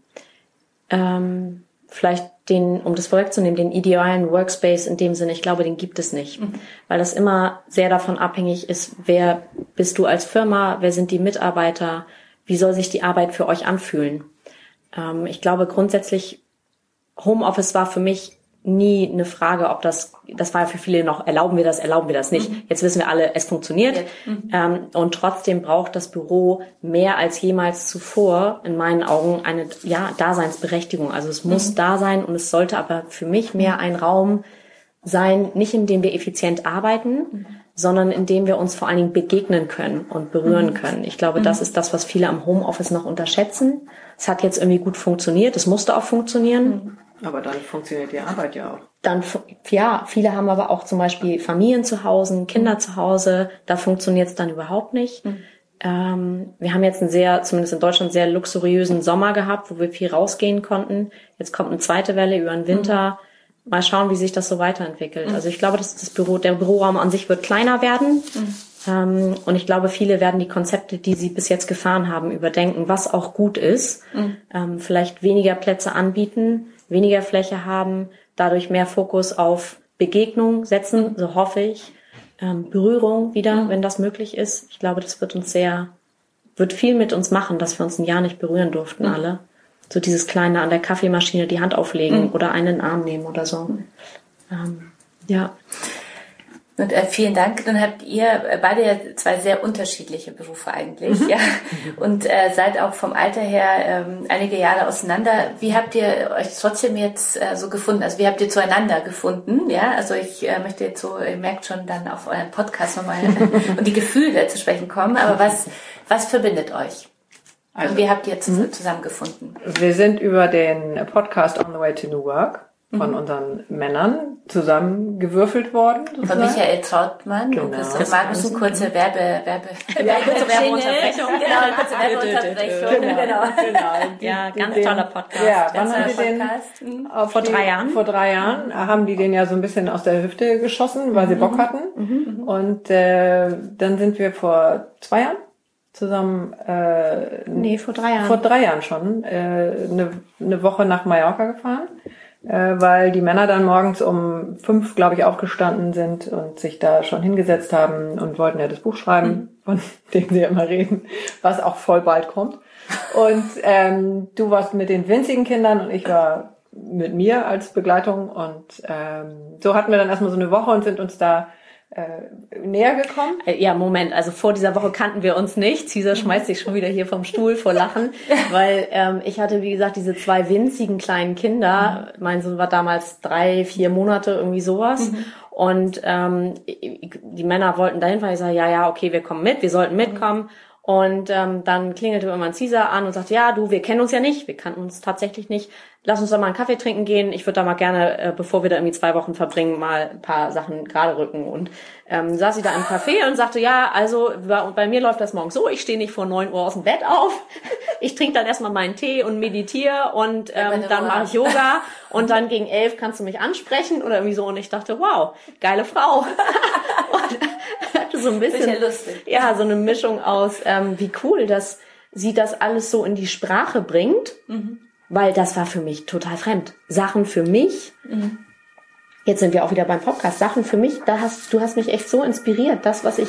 Ähm, vielleicht den, um das vorwegzunehmen, den idealen Workspace in dem Sinne, ich glaube, den gibt es nicht. Mhm. Weil das immer sehr davon abhängig ist, wer bist du als Firma, wer sind die Mitarbeiter, wie soll sich die Arbeit für euch anfühlen. Ähm, ich glaube grundsätzlich, Homeoffice war für mich nie eine Frage, ob das, das war für viele noch, erlauben wir das, erlauben wir das nicht. Mhm. Jetzt wissen wir alle, es funktioniert. Ja. Mhm. Ähm, und trotzdem braucht das Büro mehr als jemals zuvor, in meinen Augen, eine, ja, Daseinsberechtigung. Also es muss mhm. da sein und es sollte aber für mich mehr ein Raum sein, nicht in dem wir effizient arbeiten, mhm. sondern in dem wir uns vor allen Dingen begegnen können und berühren mhm. können. Ich glaube, mhm. das ist das, was viele am Homeoffice noch unterschätzen. Es hat jetzt irgendwie gut funktioniert, es musste auch funktionieren. Mhm. Aber dann funktioniert die Arbeit ja auch. Dann, ja, viele haben aber auch zum Beispiel Familien zu Hause, Kinder mhm. zu Hause. Da funktioniert es dann überhaupt nicht. Mhm. Ähm, wir haben jetzt einen sehr, zumindest in Deutschland, sehr luxuriösen Sommer gehabt, wo wir viel rausgehen konnten. Jetzt kommt eine zweite Welle über den Winter. Mhm. Mal schauen, wie sich das so weiterentwickelt. Mhm. Also ich glaube, dass das Büro, der Büroraum an sich wird kleiner werden. Mhm. Ähm, und ich glaube, viele werden die Konzepte, die sie bis jetzt gefahren haben, überdenken, was auch gut ist. Mhm. Ähm, vielleicht weniger Plätze anbieten, weniger Fläche haben, dadurch mehr Fokus auf Begegnung setzen, so hoffe ich. Ähm, Berührung wieder, mhm. wenn das möglich ist. Ich glaube, das wird uns sehr, wird viel mit uns machen, dass wir uns ein Jahr nicht berühren durften, mhm. alle. So dieses kleine an der Kaffeemaschine die Hand auflegen mhm. oder einen in den Arm nehmen oder so. Mhm. Ähm, ja. Und äh, vielen Dank. Dann habt ihr äh, beide ja zwei sehr unterschiedliche Berufe eigentlich, mhm. ja. Und äh, seid auch vom Alter her ähm, einige Jahre auseinander. Wie habt ihr euch trotzdem jetzt äh, so gefunden? Also wie habt ihr zueinander gefunden? Ja, also ich äh, möchte jetzt so, ihr merkt schon, dann auf euren Podcast nochmal und die Gefühle zu sprechen kommen. Aber was was verbindet euch? Also, und wie habt ihr jetzt mhm. zusammengefunden? Wir sind über den Podcast On the Way to New Work von mhm. unseren Männern zusammengewürfelt worden. Sozusagen. Von Michael Trautmann genau. und Christoph Magnussen. Kurze Werbe, Werbe, Werbe kurze Werbeunterbrechung. Genau, kurze Werbeunterbrechung. Genau, genau. Ja, ganz den, toller Podcast. Ja, wann haben die den? Vor drei Jahren. Vor drei Jahren haben die den ja so ein bisschen aus der Hüfte geschossen, weil mhm. sie Bock hatten. Mhm. Und äh, dann sind wir vor zwei Jahren zusammen. Äh, nee, vor drei Jahren. Vor drei Jahren schon. Äh, eine, eine Woche nach Mallorca gefahren. Weil die Männer dann morgens um fünf, glaube ich, aufgestanden sind und sich da schon hingesetzt haben und wollten ja das Buch schreiben, mhm. von dem sie ja immer reden, was auch voll bald kommt. Und ähm, du warst mit den winzigen Kindern und ich war mit mir als Begleitung. Und ähm, so hatten wir dann erstmal so eine Woche und sind uns da äh, näher gekommen. Ja, Moment, also vor dieser Woche kannten wir uns nicht. Cesar schmeißt sich schon wieder hier vom Stuhl vor Lachen, weil ähm, ich hatte, wie gesagt, diese zwei winzigen kleinen Kinder. Mhm. Mein Sohn war damals drei, vier Monate, irgendwie sowas. Mhm. Und ähm, die Männer wollten dahin fahren. Ich sage, ja, ja, okay, wir kommen mit, wir sollten mitkommen. Mhm. Und ähm, dann klingelte irgendwann Cesar an und sagte, ja, du, wir kennen uns ja nicht, wir kannten uns tatsächlich nicht. Lass uns doch mal einen Kaffee trinken gehen. Ich würde da mal gerne, äh, bevor wir da irgendwie zwei Wochen verbringen, mal ein paar Sachen gerade rücken. Und ähm, saß ich da im Café und sagte, ja, also bei, bei mir läuft das morgens so, ich stehe nicht vor neun Uhr aus dem Bett auf. Ich trinke dann erstmal meinen Tee und meditiere und ähm, dann mache ich Yoga. Und dann gegen elf kannst du mich ansprechen oder irgendwie so. Und ich dachte, wow, geile Frau. Und so ein bisschen, lustig. Ja, so eine Mischung aus, ähm, wie cool, dass sie das alles so in die Sprache bringt. Mhm. Weil das war für mich total fremd. Sachen für mich, mhm. Jetzt sind wir auch wieder beim Podcast, Sachen für mich, da hast du hast mich echt so inspiriert, das, was ich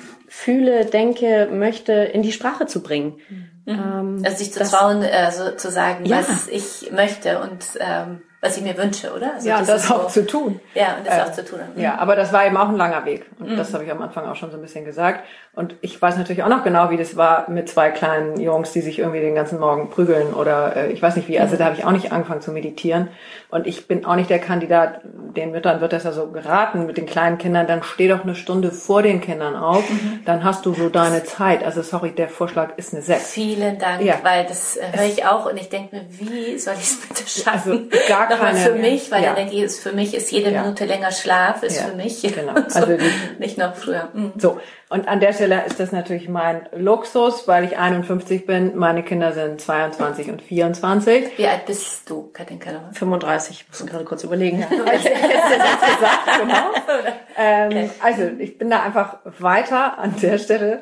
fühle, denke, möchte, in die Sprache zu bringen. Mhm. Ähm, also sich zu das, trauen, äh, so, zu sagen, ja. was ich möchte und ähm, was ich mir wünsche, oder? Also ja, das, das auch so, zu tun. Ja, und das äh, auch zu tun. Mhm. Ja, aber das war eben auch ein langer Weg. Und mhm. das habe ich am Anfang auch schon so ein bisschen gesagt. Und ich weiß natürlich auch noch genau, wie das war mit zwei kleinen Jungs, die sich irgendwie den ganzen Morgen prügeln oder äh, ich weiß nicht wie. Also mhm. da habe ich auch nicht angefangen zu meditieren. Und ich bin auch nicht der Kandidat, den Müttern wird das ja so geraten mit den kleinen Kindern, dann steh doch eine Stunde vor den Kindern auf, mhm. dann hast du so deine Zeit. Also sorry, der Vorschlag ist eine sechs. Vielen Dank, ja. weil das äh, höre ich auch und ich denke mir, wie soll ich es bitte schaffen? Also gar Nochmal keine, für mich, weil ja. dann denke ich, ist für mich ist jede ja. Minute länger Schlaf, ist ja. für mich. Genau. So, also die, nicht noch früher. Mhm. So. Und an der Stelle ist das natürlich mein Luxus, weil ich einundfünfzig bin. Meine Kinder sind zweiundzwanzig und vierundzwanzig. Wie alt bist du, Katinka? fünfunddreißig. Ich muss gerade kurz überlegen. Ja. Ich hätte das gesagt, genau. ähm, okay. Also ich bin da einfach weiter an der Stelle.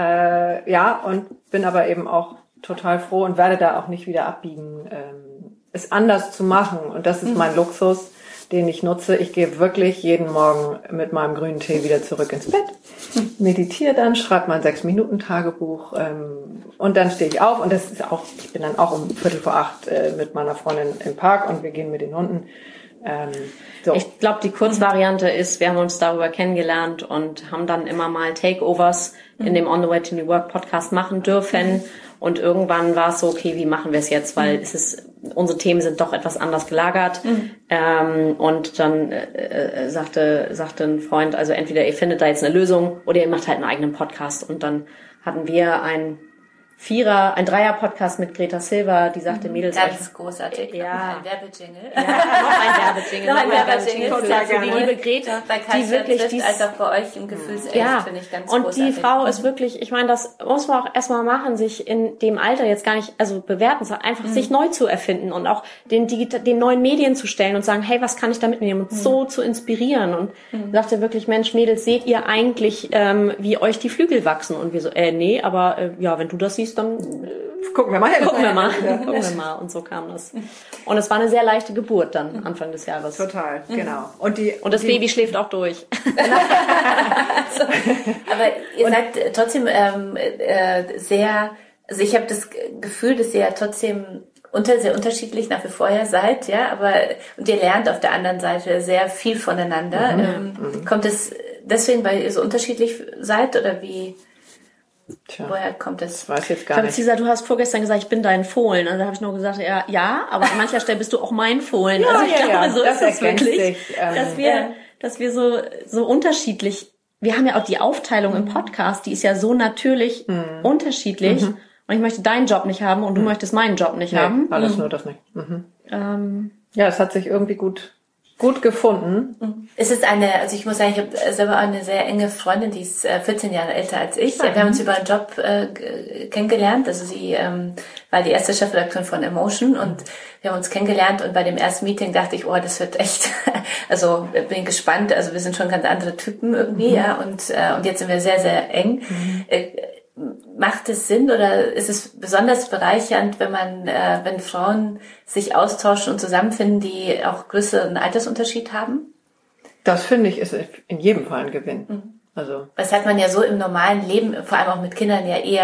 Äh, ja, und bin aber eben auch total froh und werde da auch nicht wieder abbiegen, ähm, es anders zu machen. Und das ist mein Luxus, den ich nutze. Ich gehe wirklich jeden Morgen mit meinem grünen Tee wieder zurück ins Bett, meditiere dann, schreibe mein sechs-Minuten-Tagebuch ähm, und dann stehe ich auf und das ist auch, ich bin dann auch um Viertel vor acht äh, mit meiner Freundin im Park und wir gehen mit den Hunden. Ähm, so. Ich glaube, die Kurzvariante ist, wir haben uns darüber kennengelernt und haben dann immer mal Takeovers mhm. in dem On the Way to New Work Podcast machen dürfen. Mhm. Und irgendwann war es so, okay, wie machen wir es jetzt? Weil mhm. es ist, unsere Themen sind doch etwas anders gelagert. Mhm. Ähm, und dann äh, äh, sagte, sagte ein Freund, also entweder ihr findet da jetzt eine Lösung oder ihr macht halt einen eigenen Podcast. Und dann hatten wir ein Vierer, ein Dreier-Podcast mit Greta Silva, die sagte, Mädels... Ganz euch, großartig. Ja. Ein Werbejingle. Ja, noch ein Werbejingle. noch ein Werbejingle. Werbejingle. Die liebe Greta, bei die wirklich... Trifft, als auch bei euch im Gefühlsecht, ja. finde ich ganz und großartig. Die Frau ist wirklich, ich meine, das muss man auch erstmal machen, sich in dem Alter jetzt gar nicht, also bewerten, sondern einfach mhm. sich neu zu erfinden und auch den, Digita- den neuen Medien zu stellen und sagen, hey, was kann ich da mitnehmen? Und mhm. so zu inspirieren. Und mhm. sagte wirklich, Mensch, Mädels, seht ihr eigentlich, ähm, wie euch die Flügel wachsen? Und wir so, äh, nee, aber äh, ja, wenn du das siehst, dann... Äh, Gucken wir mal hin. Gucken wir mal. Gucken wir mal. Und so kam das. Und es war eine sehr leichte Geburt dann, Anfang des Jahres. Total, genau. Und, die, und das die, Baby schläft auch durch. so. Aber ihr und seid trotzdem ähm, äh, sehr, also ich habe das Gefühl, dass ihr ja trotzdem unter, sehr unterschiedlich nach wie vor ja seid, ja, aber, und ihr lernt auf der anderen Seite sehr viel voneinander. Mhm. Ähm, mhm. Kommt es deswegen, weil ihr so unterschiedlich seid oder wie? Tja, woher kommt das? Ich weiß jetzt gar ich nicht. Cesar, du hast vorgestern gesagt, ich bin dein Fohlen. Also da habe ich nur gesagt, ja, ja, aber an mancher Stelle bist du auch mein Fohlen. Ja, also ich ja, glaube, ja. so das ist es wirklich, sich, ähm, dass wir, ja. dass wir so so unterschiedlich. Wir haben ja auch die Aufteilung mhm. im Podcast, die ist ja so natürlich mhm. unterschiedlich. Mhm. Und ich möchte deinen Job nicht haben und du mhm. möchtest meinen Job nicht nee, haben. Alles mhm. nur das nicht. Mhm. Ähm, ja, es hat sich irgendwie gut gut gefunden. Es ist eine, also ich muss sagen, ich habe selber eine sehr enge Freundin, die ist vierzehn Jahre älter als ich. Ja. Wir haben uns über einen Job äh, kennengelernt. Also sie ähm, war die erste Chefredakteurin von Emotion und wir haben uns kennengelernt und bei dem ersten Meeting dachte ich, oh, das wird echt, also bin gespannt. Also wir sind schon ganz andere Typen irgendwie, mhm. ja, und äh, und jetzt sind wir sehr, sehr eng. Mhm. Äh, Macht es Sinn oder ist es besonders bereichernd, wenn man, äh, wenn Frauen sich austauschen und zusammenfinden, die auch größeren Altersunterschied haben? Das finde ich ist in jedem Fall ein Gewinn. Mhm. Also das hat man ja so im normalen Leben, vor allem auch mit Kindern ja eher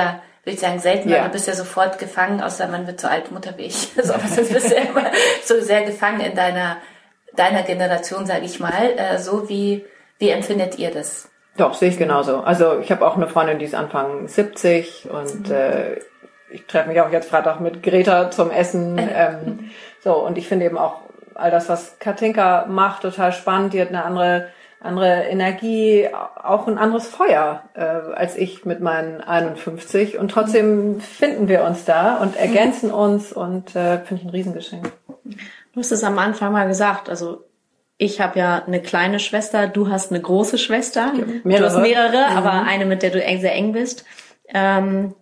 würde ich sagen, selten, Ja. weil du bist ja sofort gefangen, außer man wird so alt, Mutter wie ich. Also, aber sonst bist du ja immer so sehr gefangen in deiner, deiner Generation, sage ich mal. Äh, so wie, wie empfindet ihr das? Doch, sehe ich genauso. Also ich habe auch eine Freundin, die ist Anfang siebzig und mhm. äh, ich treffe mich auch jetzt Freitag mit Greta zum Essen. Ähm, so, und ich finde eben auch all das, was Katinka macht, total spannend. Die hat eine andere andere Energie, auch ein anderes Feuer äh, als ich mit meinen einundfünfzig. Und trotzdem finden wir uns da und ergänzen uns und äh, finde ich ein Riesengeschenk. Du hast es am Anfang mal gesagt, also ich habe ja eine kleine Schwester, du hast eine große Schwester. Mehrere. Du hast mehrere, Mhm. aber eine, mit der du eng, sehr eng bist. Ähm,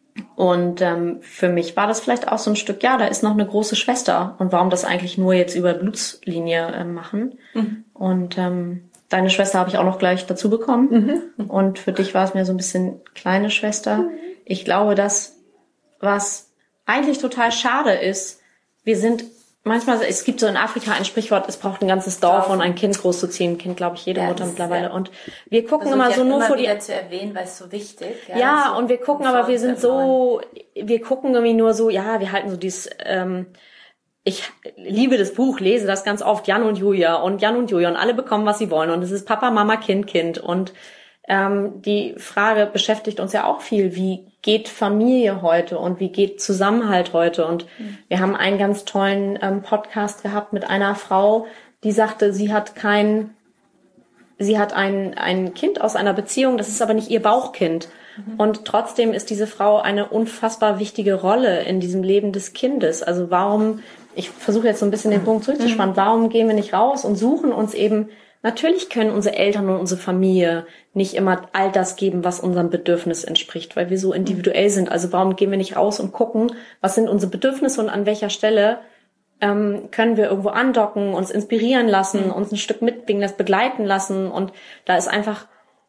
und ähm, für mich war das vielleicht auch so ein Stück, ja, da ist noch eine große Schwester. Und warum das eigentlich nur jetzt über Blutslinie äh, machen? Mhm. Und ähm, deine Schwester habe ich auch noch gleich dazu bekommen. Mhm. Und für dich war es mir so ein bisschen kleine Schwester. Mhm. Ich glaube, dass was eigentlich total schade ist, wir sind manchmal, es gibt so in Afrika ein Sprichwort, es braucht ein ganzes Dorf, um ein Kind großzuziehen. Kind, glaube ich, jede ja, Mutter mittlerweile. Ja. Und wir gucken also immer so nur immer vor die... wieder zu erwähnen, weil es so wichtig. Ja, ja so und wir gucken aber, wir sind so, wir gucken irgendwie nur so, ja, wir halten so dieses... Ähm, ich liebe das Buch, lese das ganz oft, Jan und Julia und Jan und Julia und alle bekommen, was sie wollen. Und es ist Papa, Mama, Kind, Kind. Und ähm, die Frage beschäftigt uns ja auch viel, wie geht Familie heute und wie geht Zusammenhalt heute? Und mhm. wir haben einen ganz tollen ähm, Podcast gehabt mit einer Frau, die sagte, sie hat kein, sie hat ein ein Kind aus einer Beziehung, das ist aber nicht ihr Bauchkind. Mhm. Und trotzdem ist diese Frau eine unfassbar wichtige Rolle in diesem Leben des Kindes. Also warum, ich versuche jetzt so ein bisschen den Punkt zurückzuspannen, mhm. warum gehen wir nicht raus und suchen uns eben, natürlich können unsere Eltern und unsere Familie nicht immer all das geben, was unserem Bedürfnis entspricht, weil wir so individuell sind. Also warum gehen wir nicht raus und gucken, was sind unsere Bedürfnisse und an welcher Stelle ähm, können wir irgendwo andocken, uns inspirieren lassen, mhm. uns ein Stück mitbringen, das begleiten lassen. Und da ist einfach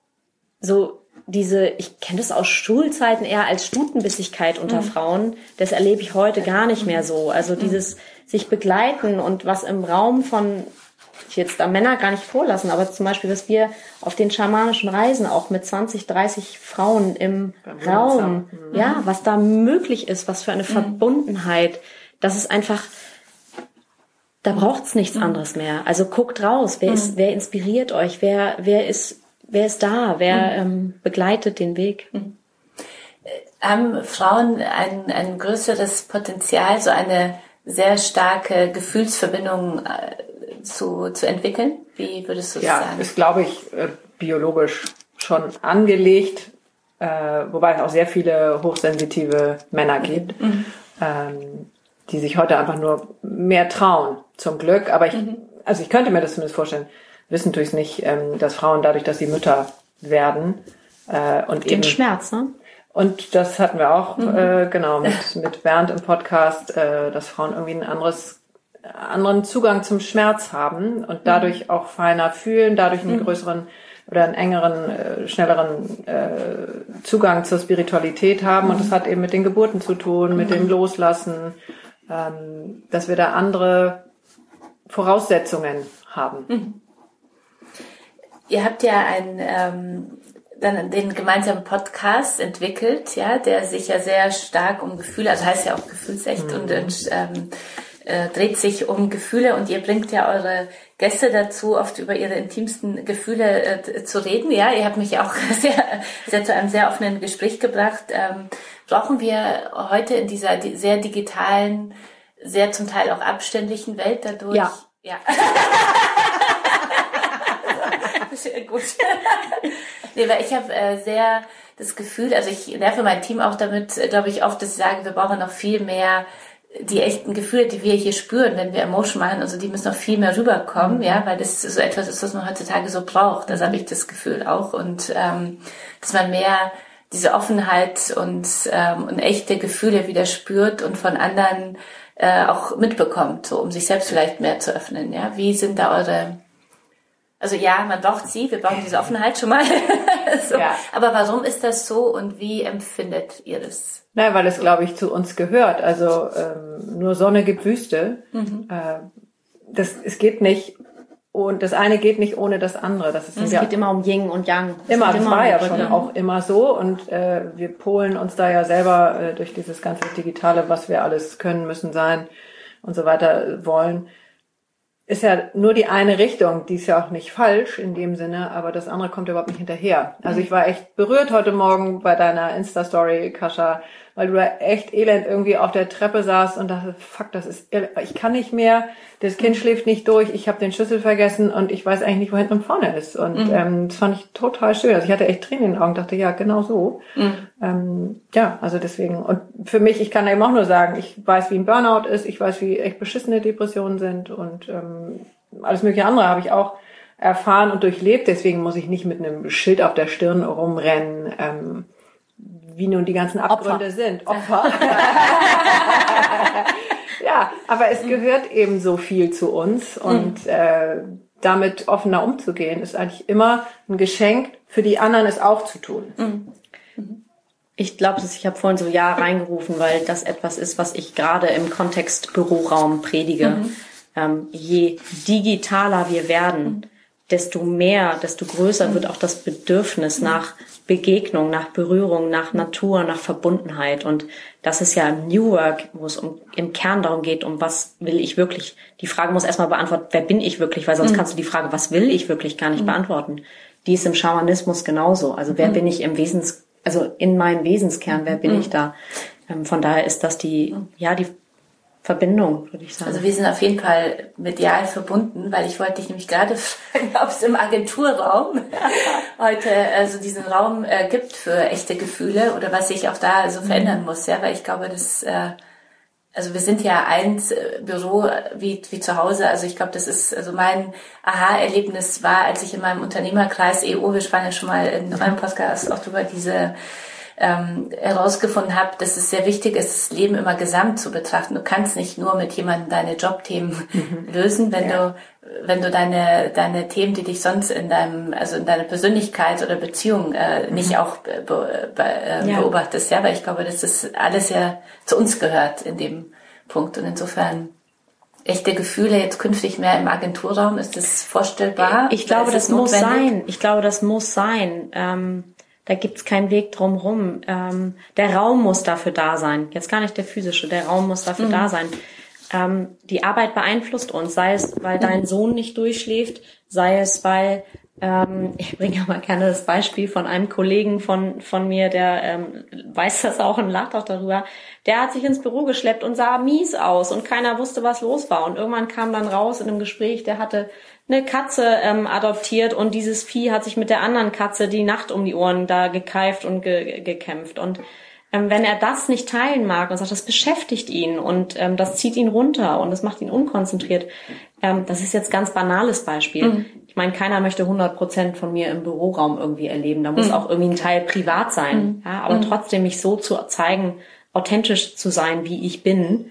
so diese, ich kenne das aus Schulzeiten eher als Stutenbissigkeit unter mhm. Frauen, das erlebe ich heute gar nicht mehr so. Also dieses sich begleiten und was im Raum von, ich jetzt da Männer gar nicht vorlassen, aber zum Beispiel, dass wir auf den schamanischen Reisen auch mit zwanzig, dreißig Frauen im Raum, mhm. ja, was da möglich ist, was für eine mhm. Verbundenheit, das ist einfach, da braucht's nichts mhm. anderes mehr. Also guckt raus, wer mhm. ist, wer inspiriert euch, wer, wer ist, wer ist da, wer mhm. ähm, begleitet den Weg. Mhm. Haben Frauen ein, ein größeres Potenzial, so eine sehr starke Gefühlsverbindung äh, zu, zu entwickeln? Wie würdest du das ja, sagen? Ja, ist, glaube ich, äh, biologisch schon angelegt, äh, wobei es auch sehr viele hochsensitive Männer gibt, mhm. ähm, die sich heute einfach nur mehr trauen, zum Glück. Aber ich, mhm. also ich könnte mir das zumindest vorstellen, wissen tue ich es nicht, ähm, dass Frauen dadurch, dass sie Mütter werden äh, und den eben Schmerz, ne? Und das hatten wir auch, mhm. äh, genau, mit, mit Bernd im Podcast, äh, dass Frauen irgendwie ein anderes, anderen Zugang zum Schmerz haben und dadurch mhm. auch feiner fühlen, dadurch einen mhm. größeren oder einen engeren, äh, schnelleren äh, Zugang zur Spiritualität haben. Mhm. Und das hat eben mit den Geburten zu tun, mit mhm. dem Loslassen, ähm, dass wir da andere Voraussetzungen haben. Mhm. Ihr habt ja ein... Ähm dann den gemeinsamen Podcast entwickelt, ja, der sich ja sehr stark um Gefühle, also heißt ja auch Gefühlsecht mhm. und ähm, äh, dreht sich um Gefühle und ihr bringt ja eure Gäste dazu, oft über ihre intimsten Gefühle äh, zu reden. Ja, ihr habt mich auch sehr, sehr zu einem sehr offenen Gespräch gebracht. Ähm, brauchen wir heute in dieser di- sehr digitalen, sehr zum Teil auch abständlichen Welt dadurch? Ja. Ja. Sehr gut. Nee, weil ich habe äh, sehr das Gefühl, also ich nerve mein Team auch damit, äh, glaube ich, oft, dass ich sage, wir brauchen noch viel mehr die echten Gefühle, die wir hier spüren, wenn wir Emotion machen, also die müssen noch viel mehr rüberkommen, mhm. ja, weil das so etwas ist, was man heutzutage so braucht. Das habe ich das Gefühl auch. Und ähm, dass man mehr diese Offenheit und, ähm, und echte Gefühle wieder spürt und von anderen äh, auch mitbekommt, so um sich selbst vielleicht mehr zu öffnen. Ja, wie sind da eure... Also ja, man braucht sie, wir brauchen diese Offenheit schon mal. so. Ja. Aber warum ist das so und wie empfindet ihr das? Na, weil es, glaube ich, zu uns gehört. Also ähm, nur Sonne gibt Wüste. Mhm. Äh, das, es geht nicht Und das eine geht nicht ohne das andere. Das ist es ja geht immer um Yin und Yang. Es immer, das immer war um ja Brücke. schon auch immer so. Und äh, wir polen uns da ja selber äh, durch dieses ganze Digitale, was wir alles können, müssen, sein und so weiter wollen. Ist ja nur die eine Richtung, die ist ja auch nicht falsch in dem Sinne, aber das andere kommt überhaupt nicht hinterher. Also ich war echt berührt heute Morgen bei deiner Insta-Story, Kascha, weil du da echt elend irgendwie auf der Treppe saßt und dachte, fuck, das ist irre. Ich kann nicht mehr, das Kind schläft nicht durch, ich habe den Schlüssel vergessen und ich weiß eigentlich nicht, wo hinten und vorne ist. Und mhm. ähm, das fand ich total schön. Also ich hatte echt Tränen in den Augen, dachte, ja, genau so. Mhm. Ähm, ja, also deswegen. Und für mich, ich kann eben auch nur sagen, ich weiß, wie ein Burnout ist, ich weiß, wie echt beschissene Depressionen sind und ähm, alles mögliche andere habe ich auch erfahren und durchlebt. Deswegen muss ich nicht mit einem Schild auf der Stirn rumrennen, ähm, wie nun die ganzen Abgründe Opfer. sind. Opfer. Ja, aber es gehört eben so viel zu uns und äh, damit offener umzugehen, ist eigentlich immer ein Geschenk, für die anderen es auch zu tun. Mhm. Ich glaube, ich habe vorhin so Ja reingerufen, weil das etwas ist, was ich gerade im Kontext Büroraum predige. Mhm. Ähm, je digitaler wir werden, mhm. desto mehr, desto größer mhm. wird auch das Bedürfnis mhm. nach Begegnung, nach Berührung, nach Natur, nach Verbundenheit. Und das ist ja im New Work, wo es um, im Kern darum geht, um was will ich wirklich. Die Frage muss erstmal beantworten, wer bin ich wirklich? Weil sonst mhm. kannst du die Frage, was will ich wirklich, gar nicht mhm. beantworten. Die ist im Schamanismus genauso. Also wer mhm. bin ich im Wesens, also in meinem Wesenskern, wer bin mhm. ich da? Ähm, von daher ist das die, ja, die Verbindung, würde ich sagen. Also wir sind auf jeden Fall medial verbunden, weil ich wollte dich nämlich gerade fragen, ob es im Agenturraum heute also diesen Raum äh, gibt für echte Gefühle oder was sich auch da so verändern muss, ja, weil ich glaube, das äh, also wir sind ja eins äh, Büro wie wie zu Hause, also ich glaube, das ist also mein Aha-Erlebnis war, als ich in meinem Unternehmerkreis E O, wir sprachen ja schon mal in eurem Podcast auch drüber, diese Ähm, herausgefunden habe, dass es sehr wichtig ist, das Leben immer gesamt zu betrachten. Du kannst nicht nur mit jemandem deine Jobthemen mhm. lösen, wenn ja. du wenn du deine deine Themen, die dich sonst in deinem also in deiner Persönlichkeit oder Beziehung äh, mhm. nicht auch be, be, äh, ja. beobachtest, ja, weil ich glaube, dass das alles ja zu uns gehört in dem Punkt und insofern echte Gefühle jetzt künftig mehr im Agenturraum, ist das vorstellbar? Ich glaube, das muss sein. Ich glaube, das muss sein. Ähm Da gibt's keinen Weg drum rum. Ähm, der Raum muss dafür da sein. Jetzt gar nicht der physische, der Raum muss dafür mhm. da sein. Ähm, die Arbeit beeinflusst uns, sei es, weil mhm. dein Sohn nicht durchschläft, sei es, weil, ähm, ich bringe ja mal gerne das Beispiel von einem Kollegen von von mir, der ähm, weiß das auch und lacht auch darüber. Der hat sich ins Büro geschleppt und sah mies aus und keiner wusste, was los war. Und irgendwann kam dann raus in einem Gespräch, der hatte eine Katze ähm, adoptiert und dieses Vieh hat sich mit der anderen Katze die Nacht um die Ohren da gekeift und ge- gekämpft. Und ähm, wenn er das nicht teilen mag und sagt, das beschäftigt ihn und ähm, das zieht ihn runter und das macht ihn unkonzentriert, ähm, das ist jetzt ganz banales Beispiel. Mhm. Ich meine, keiner möchte hundert Prozent von mir im Büroraum irgendwie erleben. Da muss mhm. auch irgendwie ein Teil privat sein. Mhm. Ja, aber mhm. trotzdem mich so zu zeigen, authentisch zu sein, wie ich bin,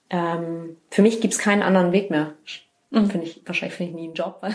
ähm, für mich gibt's keinen anderen Weg mehr. Mhm. Finde ich, wahrscheinlich finde ich nie einen Job. Weil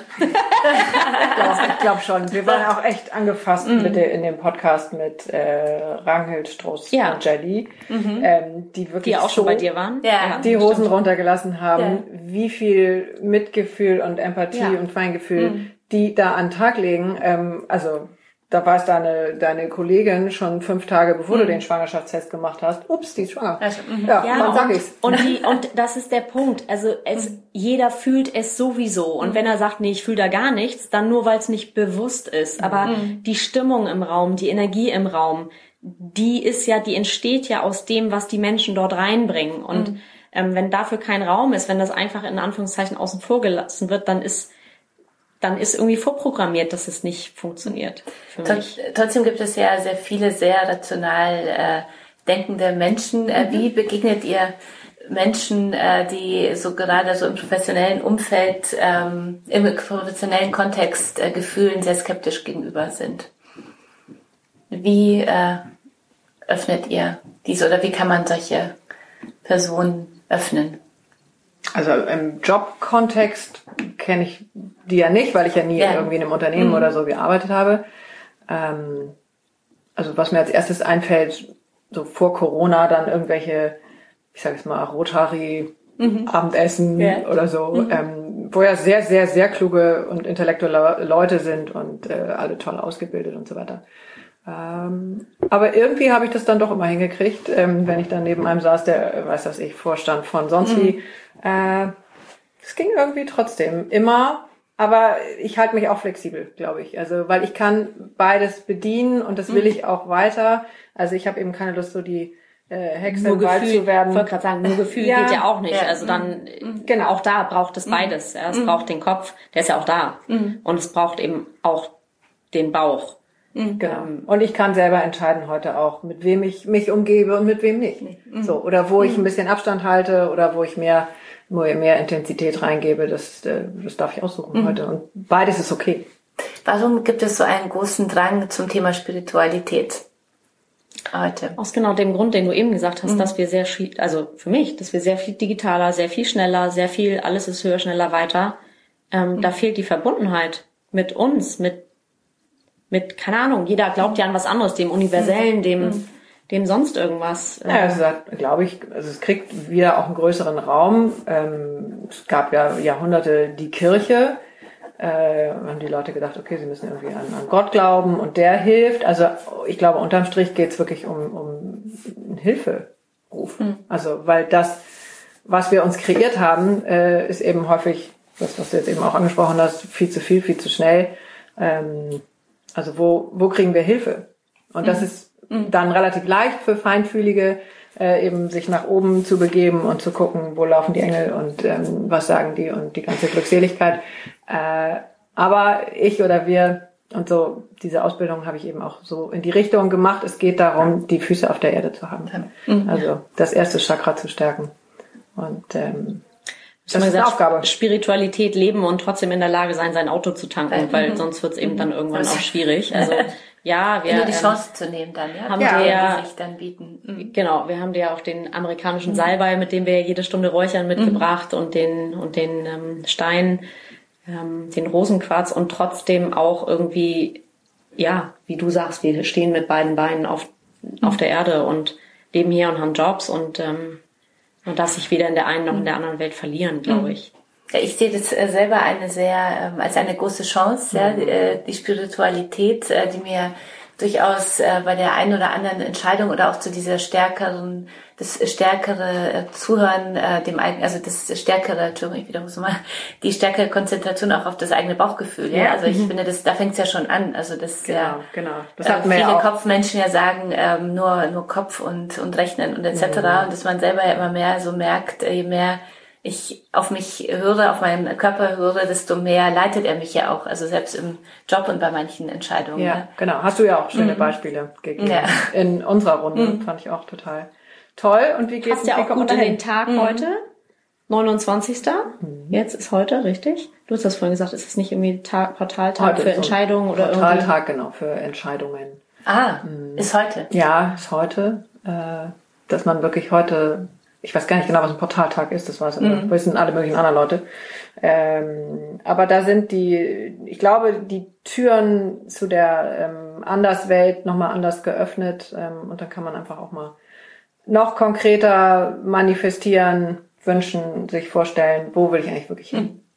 ich glaube schon. Wir waren auch echt angefasst mhm. mit der, in dem Podcast mit äh, Ranghild Stroß ja. und Jelly, mhm. ähm, die wirklich die auch so schon bei dir waren, ja, die Hosen stimmt. runtergelassen haben, ja. wie viel Mitgefühl und Empathie ja. und Feingefühl mhm. die da an den Tag legen. Ähm, also da weiß deine, deine Kollegin schon fünf Tage, bevor mhm. du den Schwangerschaftstest gemacht hast. Ups, die ist schwanger. Also, ja, ja, dann sag und, ich's. Und, die, und das ist der Punkt. Also es, mhm. jeder fühlt es sowieso. Und mhm. wenn er sagt, nee, ich fühle da gar nichts, dann nur, weil es nicht bewusst ist. Aber mhm. die Stimmung im Raum, die Energie im Raum, die ist ja, die entsteht ja aus dem, was die Menschen dort reinbringen. Und mhm. ähm, wenn dafür kein Raum ist, wenn das einfach in Anführungszeichen außen vor gelassen wird, dann ist dann ist irgendwie vorprogrammiert, dass es nicht funktioniert. Für mich. Trotzdem gibt es ja sehr viele sehr rational äh, denkende Menschen. Äh, mhm. Wie begegnet ihr Menschen, äh, die so gerade so im professionellen Umfeld, ähm, im professionellen Kontext äh, Gefühlen sehr skeptisch gegenüber sind? Wie äh, öffnet ihr diese oder wie kann man solche Personen öffnen? Also im Jobkontext kenne ich die ja nicht, weil ich ja nie ja. irgendwie in einem Unternehmen mhm. oder so gearbeitet habe. Ähm, also was mir als erstes einfällt, so vor Corona dann irgendwelche, ich sage jetzt mal, Rotary, mhm. Abendessen ja. oder so, mhm. ähm, wo ja sehr, sehr, sehr kluge und intellektuelle Leute sind und äh, alle toll ausgebildet und so weiter. Ähm, aber irgendwie habe ich das dann doch immer hingekriegt, ähm, wenn ich dann neben einem saß, der, weiß das ich, Vorstand von sonst wie. Äh, es ging irgendwie trotzdem immer. Aber ich halte mich auch flexibel, glaube ich. Also, weil ich kann beides bedienen und das will ich auch weiter. Also ich habe eben keine Lust, so die äh, Hexe im Wald zu werden. Ich wollte gerade sagen, nur Gefühl ja. geht ja auch nicht. Ja. Also dann, genau, auch da braucht es beides. Ja, es mhm. braucht den Kopf, der ist ja auch da. Mhm. Und es braucht eben auch den Bauch. Mhm. Genau. Und ich kann selber entscheiden heute auch, mit wem ich mich umgebe und mit wem nicht. Mhm. So, oder wo ich ein bisschen Abstand halte oder wo ich mehr wo ich mehr Intensität reingebe, das, das darf ich aussuchen mhm. heute. Und beides ist okay. Warum gibt es so einen großen Drang zum Thema Spiritualität heute? Aus genau dem Grund, den du eben gesagt hast, mhm. dass wir sehr viel, also für mich, dass wir sehr viel digitaler, sehr viel schneller, sehr viel, alles ist höher, schneller, weiter. Ähm, mhm. Da fehlt die Verbundenheit mit uns, mit, mit, keine Ahnung, jeder glaubt ja an was anderes, dem Universellen, dem, mhm. dem sonst irgendwas. Ja, also glaube ich, also es kriegt wieder auch einen größeren Raum. Ähm, es gab ja Jahrhunderte die Kirche. Äh, haben die Leute gedacht, okay, sie müssen irgendwie an, an Gott glauben und der hilft. Also ich glaube, unterm Strich geht es wirklich um, um einen Hilferuf. Mhm. Also weil das, was wir uns kreiert haben, äh, ist eben häufig, das, was du jetzt eben auch angesprochen hast, viel zu viel, viel zu schnell. Ähm, also wo, wo kriegen wir Hilfe? Und das mhm. ist dann relativ leicht für Feinfühlige, äh, eben sich nach oben zu begeben und zu gucken, wo laufen die Engel und ähm, was sagen die und die ganze Glückseligkeit. Äh, aber ich oder wir und so, diese Ausbildung habe ich eben auch so in die Richtung gemacht. Es geht darum, die Füße auf der Erde zu haben. Mhm. Also das erste Chakra zu stärken. Und ähm, das ist eine Aufgabe. Spiritualität leben und trotzdem in der Lage sein, sein Auto zu tanken, mhm. weil sonst wird es eben dann irgendwann auch schwierig. Also ja, wir nur die Chance ähm, zu nehmen dann, ja, haben ja, der, die sich dann bieten. Mhm. Genau, wir haben dir ja auch den amerikanischen mhm. Salbei, mit dem wir jede Stunde räuchern, mitgebracht mhm. und den und den ähm, Stein, ähm, den Rosenquarz und trotzdem auch irgendwie, ja, wie du sagst, wir stehen mit beiden Beinen auf mhm. auf der Erde und leben hier und haben Jobs und ähm, und dass sich weder in der einen noch in der anderen Welt verlieren, glaube ich. Ja, ich sehe das äh, selber eine sehr ähm, als eine große Chance, ja, die, äh, die Spiritualität, äh, die mir durchaus äh, bei der einen oder anderen Entscheidung oder auch zu dieser stärkeren, das stärkere äh, Zuhören, äh, dem eigenen, also das stärkere, Entschuldigung, ich wiederhole es mal, die stärkere Konzentration auch auf das eigene Bauchgefühl. Ja, ja? Also ich mhm. finde, das da fängt es ja schon an. Also das genau, ja, genau. Das äh, viele ja Kopfmenschen ja sagen ähm, nur nur Kopf und und Rechnen und et cetera. Mhm. Und dass man selber ja immer mehr so merkt, je mehr ich auf mich höre, auf meinen Körper höre, desto mehr leitet er mich ja auch. Also selbst im Job und bei manchen Entscheidungen. Ja, ne? Genau. Hast du ja auch schöne mhm. Beispiele gegeben. Ja. In unserer Runde. Mhm. Fand ich auch total toll. Und wie geht's? Hast ja auch gut in den Tag mhm. heute? neunundzwanzigsten Mhm. Jetzt ist heute, richtig? Du hast das vorhin gesagt, ist es nicht irgendwie Tag, Portaltag heute für Entscheidungen? Oder Portaltag, genau, für Entscheidungen. Ah, mhm. ist heute? Ja, ist heute. Äh, dass man wirklich heute... Ich weiß gar nicht genau, was ein Portaltag ist, das weiß mhm. wissen alle möglichen anderen Leute. Ähm, aber da sind die, ich glaube, die Türen zu der ähm, Anderswelt nochmal anders geöffnet. Ähm, und da kann man einfach auch mal noch konkreter manifestieren, wünschen, sich vorstellen, wo will ich eigentlich wirklich hin. Mhm.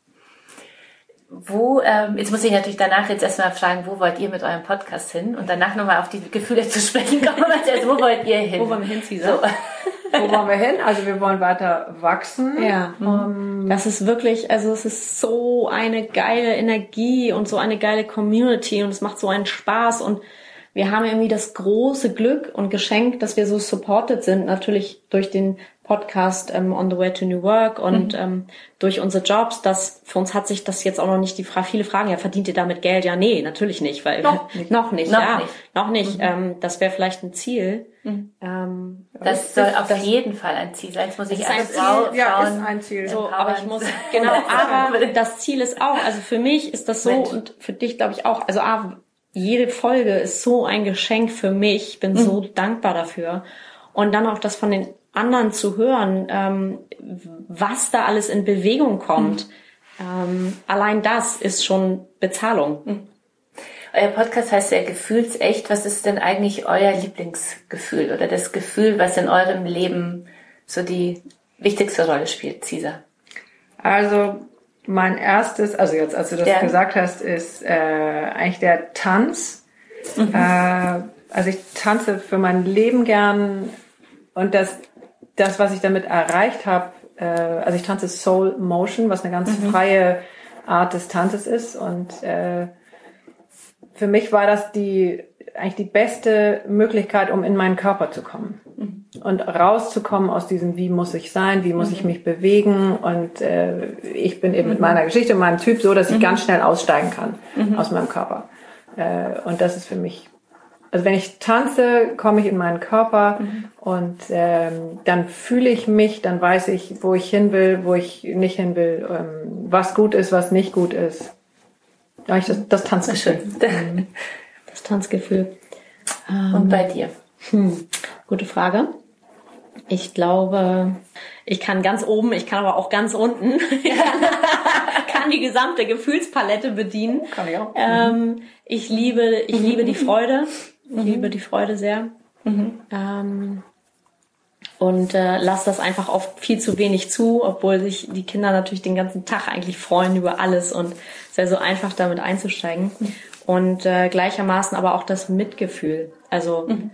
Wo, ähm, jetzt muss ich natürlich danach jetzt erstmal fragen, wo wollt ihr mit eurem Podcast hin? Und danach nochmal auf die Gefühle zu sprechen kommen. Also, wo wollt ihr hin? Wo wollen wir hin, Cesar? So. Wo wollen wir hin? Also wir wollen weiter wachsen. Ja, um, das ist wirklich, also es ist so eine geile Energie und so eine geile Community und es macht so einen Spaß und wir haben irgendwie das große Glück und Geschenk, dass wir so supported sind, natürlich durch den Podcast ähm, On the Way to New Work und mhm. ähm, durch unsere Jobs, dass für uns hat sich das jetzt auch noch nicht die Frage, viele fragen, ja, verdient ihr damit Geld? Ja, nee, natürlich nicht, weil noch nicht, noch nicht, noch ja, nicht. noch nicht. Mhm. Ähm, das wäre vielleicht ein Ziel. Mhm. Ähm, das soll auf das, jeden Fall ein Ziel sein. Jetzt muss ich als Ziel, Frau, ja, Frauen ist ein Ziel. So, aber ich muss genau, aber das Ziel ist auch, also für mich ist das so Mensch. Und für dich glaube ich auch. Also ah, jede Folge ist so ein Geschenk für mich. Ich bin mhm. so dankbar dafür. Und dann auch das von den anderen zu hören, ähm, was da alles in Bewegung kommt. Mhm. Ähm, allein das ist schon Bezahlung. Mhm. Euer Podcast heißt ja Gefühlsecht. Was ist denn eigentlich euer Lieblingsgefühl oder das Gefühl, was in eurem Leben so die wichtigste Rolle spielt, Cesar? Also Mein erstes, also jetzt, als du das ja. gesagt hast, ist äh, eigentlich der Tanz. Mhm. Äh, also ich tanze für mein Leben gern und das, das was ich damit erreicht habe, äh, also ich tanze Soul Motion, was eine ganz mhm. freie Art des Tanzes ist und äh, für mich war das die eigentlich die beste Möglichkeit, um in meinen Körper zu kommen mhm. und rauszukommen aus diesem, wie muss ich sein, wie muss mhm. ich mich bewegen und äh, ich bin eben mhm. mit meiner Geschichte und meinem Typ so, dass ich mhm. ganz schnell aussteigen kann mhm. aus meinem Körper. Äh, und das ist für mich, also wenn ich tanze, komme ich in meinen Körper mhm. und ähm, dann fühle ich mich, dann weiß ich, wo ich hin will, wo ich nicht hin will, ähm, was gut ist, was nicht gut ist. Eigentlich das, das Tanzgefühl. Mhm. Das Tanzgefühl. Und bei dir? Hm, gute Frage. Ich glaube, ich kann ganz oben, ich kann aber auch ganz unten. Ich kann die gesamte Gefühlspalette bedienen. Kann ich auch. Ähm, ich liebe, ich mhm. liebe die Freude. Ich mhm. liebe die Freude sehr. Mhm. Ähm, und äh, lasse das einfach oft viel zu wenig zu, obwohl sich die Kinder natürlich den ganzen Tag eigentlich freuen über alles und es wäre so einfach, damit einzusteigen. Mhm. Und äh, gleichermaßen aber auch das Mitgefühl. Also mhm.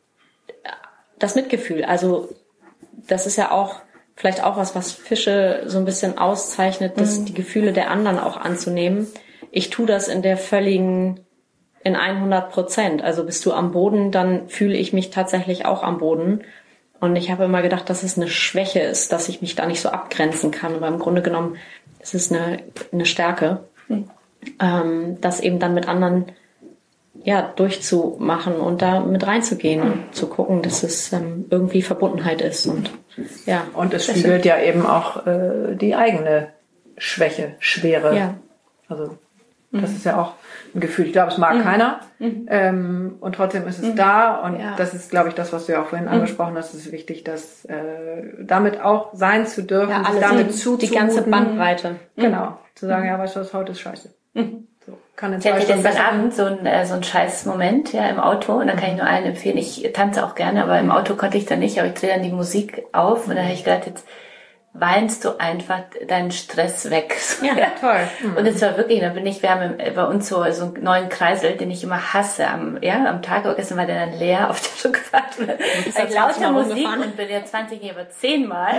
das Mitgefühl. Also das ist ja auch vielleicht auch was, was Fische so ein bisschen auszeichnet, dass mhm. die Gefühle der anderen auch anzunehmen. Ich tue das in der völligen, in hundert Prozent. Also bist du am Boden, dann fühle ich mich tatsächlich auch am Boden. Und ich habe immer gedacht, dass es eine Schwäche ist, dass ich mich da nicht so abgrenzen kann. Aber im Grunde genommen ist es eine, eine Stärke. Mhm. Ähm, das eben dann mit anderen ja durchzumachen und da mit reinzugehen und zu gucken, dass es ähm, irgendwie Verbundenheit ist und ja. Und es spiegelt ja eben auch äh, die eigene Schwäche, Schwere. Ja. Also das mhm. ist ja auch ein Gefühl. Ich glaube, es mag mhm. keiner mhm. Ähm, und trotzdem ist es mhm. da und ja. das ist, glaube ich, das, was du ja auch vorhin mhm. angesprochen hast. Es ist wichtig, dass äh, damit auch sein zu dürfen, ja, alles damit zu die ganze Bandbreite. Genau, zu sagen, ja, weißt du was, heute ist scheiße. Mhm. So, kann ich hatte gestern Abend so ein, äh, so ein scheiß Moment ja, im Auto und dann kann ich nur allen empfehlen, ich tanze auch gerne, aber im Auto konnte ich dann nicht, aber ich drehe dann die Musik auf und dann habe ich gedacht, jetzt weinst du einfach deinen Stress weg. Ja, ja. Toll. Mhm. Und es war wirklich, da bin ich, wir haben bei uns so, so einen neuen Kreisel, den ich immer hasse, am, ja, am Tag, gestern war der dann leer auf der Rückfahrt. Ich laute Musik und bin ja zwanzig, aber zehnmal.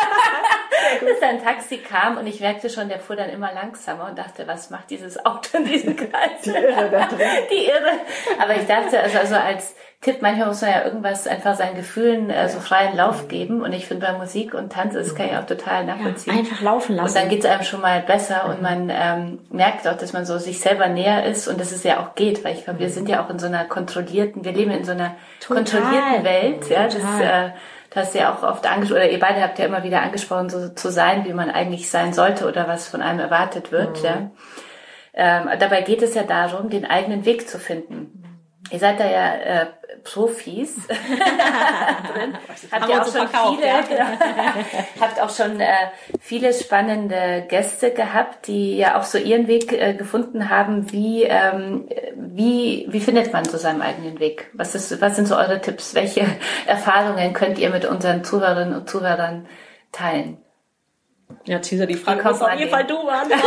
Bis ein Taxi kam und ich merkte schon, der fuhr dann immer langsamer und dachte, was macht dieses Auto in diesem Kreis? Die Irre da drin. Die Irre. Aber ich dachte, also, also als Tipp, manchmal muss man ja irgendwas einfach seinen Gefühlen äh, so freien Lauf geben und ich finde bei Musik und Tanz, das kann ich auch total nachvollziehen. Ja, einfach laufen lassen. Und dann geht's einem schon mal besser und man ähm, merkt auch, dass man so sich selber näher ist und dass es ja auch geht, weil ich glaube, wir sind ja auch in so einer kontrollierten, wir leben in so einer total. kontrollierten Welt, ja, das äh, Du hast ja auch oft angesprochen, oder ihr beide habt ja immer wieder angesprochen, so zu sein, wie man eigentlich sein sollte oder was von einem erwartet wird. Mhm. Ja. Ähm, dabei geht es ja darum, den eigenen Weg zu finden. Ihr seid da ja äh, Profis drin. Habt ihr auch schon viele, ja. habt auch schon äh, viele spannende Gäste gehabt, die ja auch so ihren Weg äh, gefunden haben. Wie ähm, wie wie findet man so seinen eigenen Weg? Was ist was sind so eure Tipps? Welche Erfahrungen könnt ihr mit unseren Zuhörerinnen und Zuhörern teilen? Ja, Cesar, die Frage kommt auf jeden Fall du beantworten.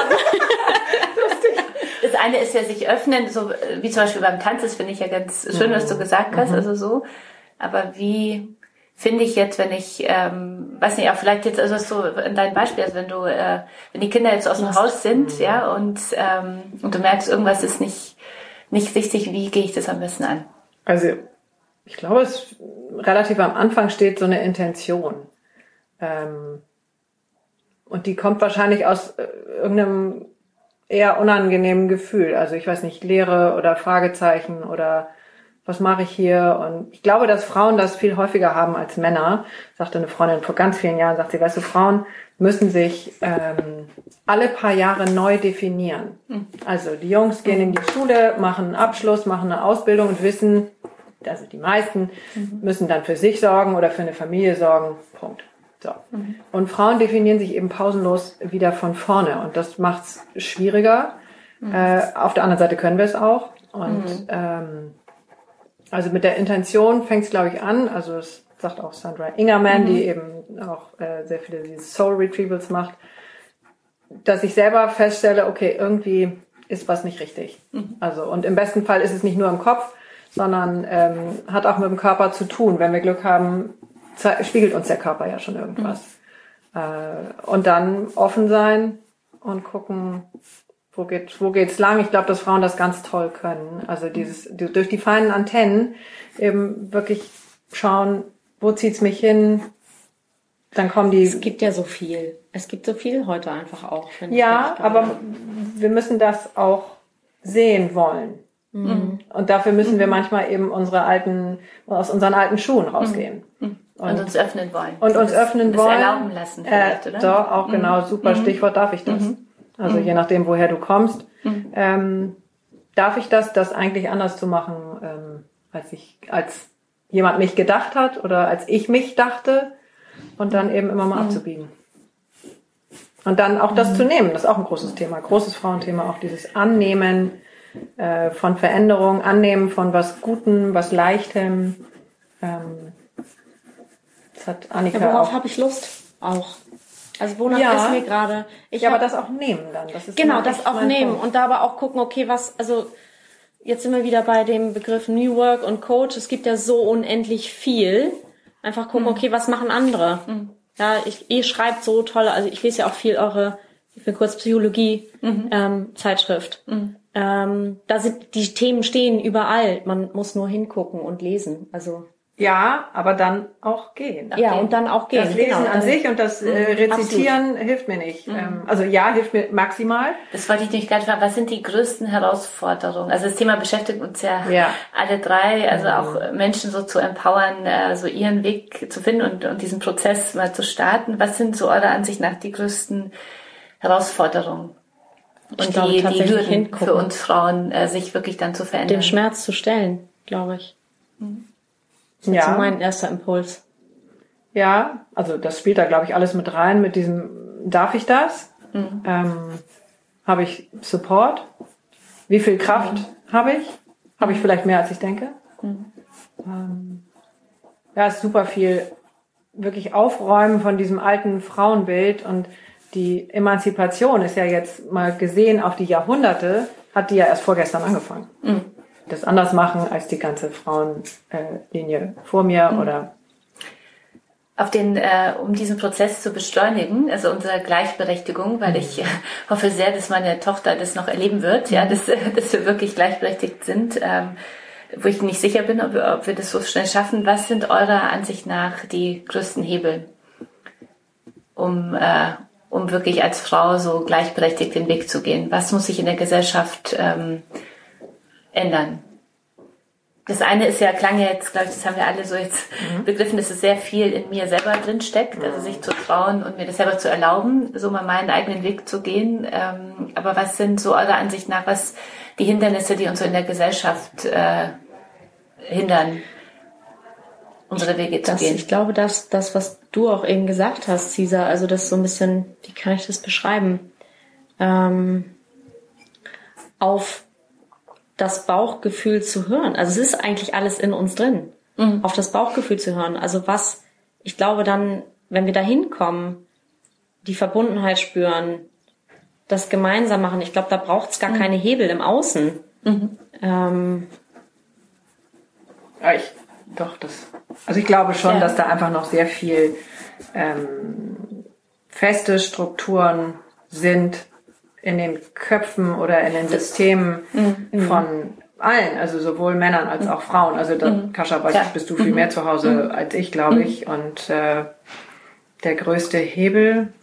Das eine ist ja sich öffnen, so wie zum Beispiel beim Tanz, das finde ich ja ganz schön, was du gesagt hast, also so. Aber wie finde ich jetzt, wenn ich, ähm, weiß nicht, auch vielleicht jetzt, also so in deinem Beispiel, also wenn du, äh, wenn die Kinder jetzt aus dem Haus sind, ja, und ähm, und du merkst, irgendwas ist nicht nicht richtig, wie gehe ich das am besten an? Also ich glaube, es relativ am Anfang steht so eine Intention. Ähm, und die kommt wahrscheinlich aus äh, irgendeinem eher unangenehmen Gefühl. Also ich weiß nicht, Leere oder Fragezeichen oder was mache ich hier? Und ich glaube, dass Frauen das viel häufiger haben als Männer. Sagte eine Freundin vor ganz vielen Jahren, sagt sie, weißt du, Frauen müssen sich ähm, alle paar Jahre neu definieren. Also die Jungs gehen in die Schule, machen einen Abschluss, machen eine Ausbildung und wissen, also die meisten müssen dann für sich sorgen oder für eine Familie sorgen. Punkt. So. Mhm. Und Frauen definieren sich eben pausenlos wieder von vorne und das macht's schwieriger. Mhm. Äh, auf der anderen Seite können wir es auch. Und mhm. ähm, also mit der Intention fängt's, glaube ich, an. Also es sagt auch Sandra Ingerman, mhm. die eben auch äh, sehr viele diese Soul Retrievals macht. dass ich selber feststelle, okay, irgendwie ist was nicht richtig. Mhm. Also, und im besten Fall ist es nicht nur im Kopf, sondern ähm, hat auch mit dem Körper zu tun. Wenn wir Glück haben, ze- spiegelt uns der Körper ja schon irgendwas. Mhm. Äh, und dann offen sein und gucken, wo geht, wo geht's lang. Ich glaube, dass Frauen das ganz toll können. Also dieses, die, durch die feinen Antennen eben wirklich schauen, wo zieht's mich hin. Dann kommen die. Es gibt ja so viel. Es gibt so viel heute einfach auch. Ja, aber wir müssen das auch sehen wollen. Mhm. Und dafür müssen wir manchmal eben unsere alten, aus unseren alten Schuhen rausgehen. Mhm. Und, und uns öffnen wollen. Und uns das, öffnen das wollen. erlauben lassen vielleicht, äh, oder? Doch, auch mhm. genau, super mhm. Stichwort, darf ich das? Mhm. Also je nachdem, woher du kommst. Mhm. Ähm, darf ich das, das eigentlich anders zu machen, ähm, als ich, als jemand mich gedacht hat oder als ich mich dachte und dann eben immer mal mhm. abzubiegen. Und dann auch das mhm. zu nehmen, das ist auch ein großes Thema, großes Frauenthema, auch dieses Annehmen äh, von Veränderung, Annehmen von was Gutem, was Leichtem. Ähm, das hat Annika ja, worauf auch. habe ich Lust auch? Also wonach ja. ist mir gerade? Ja, aber das auch nehmen dann. Das ist genau, das auch nehmen Punkt. Und da aber auch gucken, okay, was, also jetzt sind wir wieder bei dem Begriff New Work und Coach. Es gibt ja so unendlich viel. Einfach gucken, mhm. okay, was machen andere? Mhm. Ja, ich, ihr schreibt so tolle, also ich lese ja auch viel eure, ich bin kurz Psychologie, mhm. ähm, Zeitschrift. Mhm. Ähm, da sind, die Themen stehen überall. Man muss nur hingucken und lesen. Also. Ja, aber dann auch gehen. Ja, und dann auch gehen. Das Lesen genau. an sich und das äh, Rezitieren Absolut. hilft mir nicht. Mhm. Ähm, also ja, hilft mir maximal. Das wollte ich nämlich gerade fragen. Was sind die größten Herausforderungen? Also das Thema beschäftigt uns ja, ja. alle drei. Also mhm. auch Menschen so zu empowern, äh, so ihren Weg zu finden und, und diesen Prozess mal zu starten. Was sind so eurer Ansicht nach die größten Herausforderungen? Und ich glaube, die, die Hürden hingucken. für uns Frauen, äh, sich wirklich dann zu verändern? Den Schmerz zu stellen, glaube ich. Mhm. Das ja. ist mein erster Impuls. Ja, also das spielt da, glaube ich, alles mit rein, mit diesem, darf ich das? Mhm. Ähm, habe ich Support? Wie viel Kraft mhm. habe ich? Habe ich vielleicht mehr, als ich denke? Mhm. Ähm, ja, es ist super viel wirklich Aufräumen von diesem alten Frauenbild und die Emanzipation ist ja jetzt mal gesehen auf die Jahrhunderte, hat die ja erst vorgestern angefangen. Mhm. Das anders machen als die ganze Frauenlinie vor mir mhm. oder auf den, äh, um diesen Prozess zu beschleunigen, also unsere Gleichberechtigung, weil mhm. ich äh, hoffe sehr, dass meine Tochter das noch erleben wird, mhm. ja, dass, dass wir wirklich gleichberechtigt sind, ähm, wo ich nicht sicher bin, ob wir, ob wir das so schnell schaffen. Was sind eurer Ansicht nach die größten Hebel, um, äh, um wirklich als Frau so gleichberechtigt den Weg zu gehen? Was muss sich in der Gesellschaft ähm, ändern? Das eine ist ja, klang ja jetzt, glaube ich, das haben wir alle so jetzt mhm. begriffen, dass es sehr viel in mir selber drin steckt, also sich zu trauen und mir das selber zu erlauben, so mal meinen eigenen Weg zu gehen. Ähm, aber was sind so eurer Ansicht nach, was die Hindernisse, die uns so in der Gesellschaft äh, hindern, unsere Wege zu das, gehen? Ich glaube, dass das, was du auch eben gesagt hast, Cesar, also das so ein bisschen, wie kann ich das beschreiben, ähm, auf das Bauchgefühl zu hören. Also es ist eigentlich alles in uns drin, mhm. auf das Bauchgefühl zu hören. Also was, ich glaube dann, wenn wir da hinkommen, die Verbundenheit spüren, das gemeinsam machen, ich glaube, da braucht es gar mhm. keine Hebel im Außen. Mhm. Ähm, ja, ich, doch, das, also ich glaube schon, ja. dass da einfach noch sehr viel ähm, feste Strukturen sind, in den Köpfen oder in den Systemen mhm. von allen, also sowohl Männern als auch Frauen. Also da, mhm. Kascha, weiß ja. ich, bist du viel mehr zu Hause mhm. als ich, glaube mhm. ich. Und äh, der größte Hebel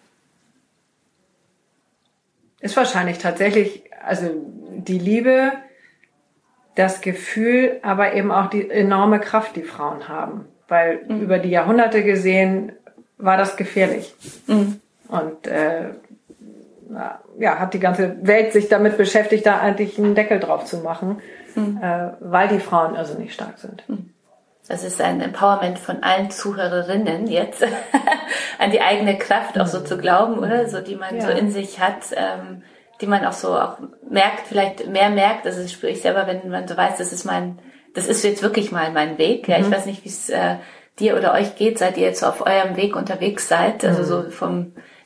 ist wahrscheinlich tatsächlich, also die Liebe, das Gefühl, aber eben auch die enorme Kraft, die Frauen haben. Weil mhm. über die Jahrhunderte gesehen war das gefährlich. Mhm. Und äh, ja, hat die ganze Welt sich damit beschäftigt, da eigentlich einen Deckel drauf zu machen, mhm. äh, weil die Frauen also nicht stark sind. Das ist ein Empowerment von allen Zuhörerinnen jetzt, an die eigene Kraft auch so zu glauben, oder? So, die man ja. so in sich hat, ähm, die man auch so auch merkt, vielleicht mehr merkt, also das spüre ich selber, wenn man so weiß, das ist mein, das ist jetzt wirklich mal mein Weg. Ja, mhm. ich weiß nicht, wie es äh, dir oder euch geht, seid ihr jetzt auf eurem Weg unterwegs seid, also so vom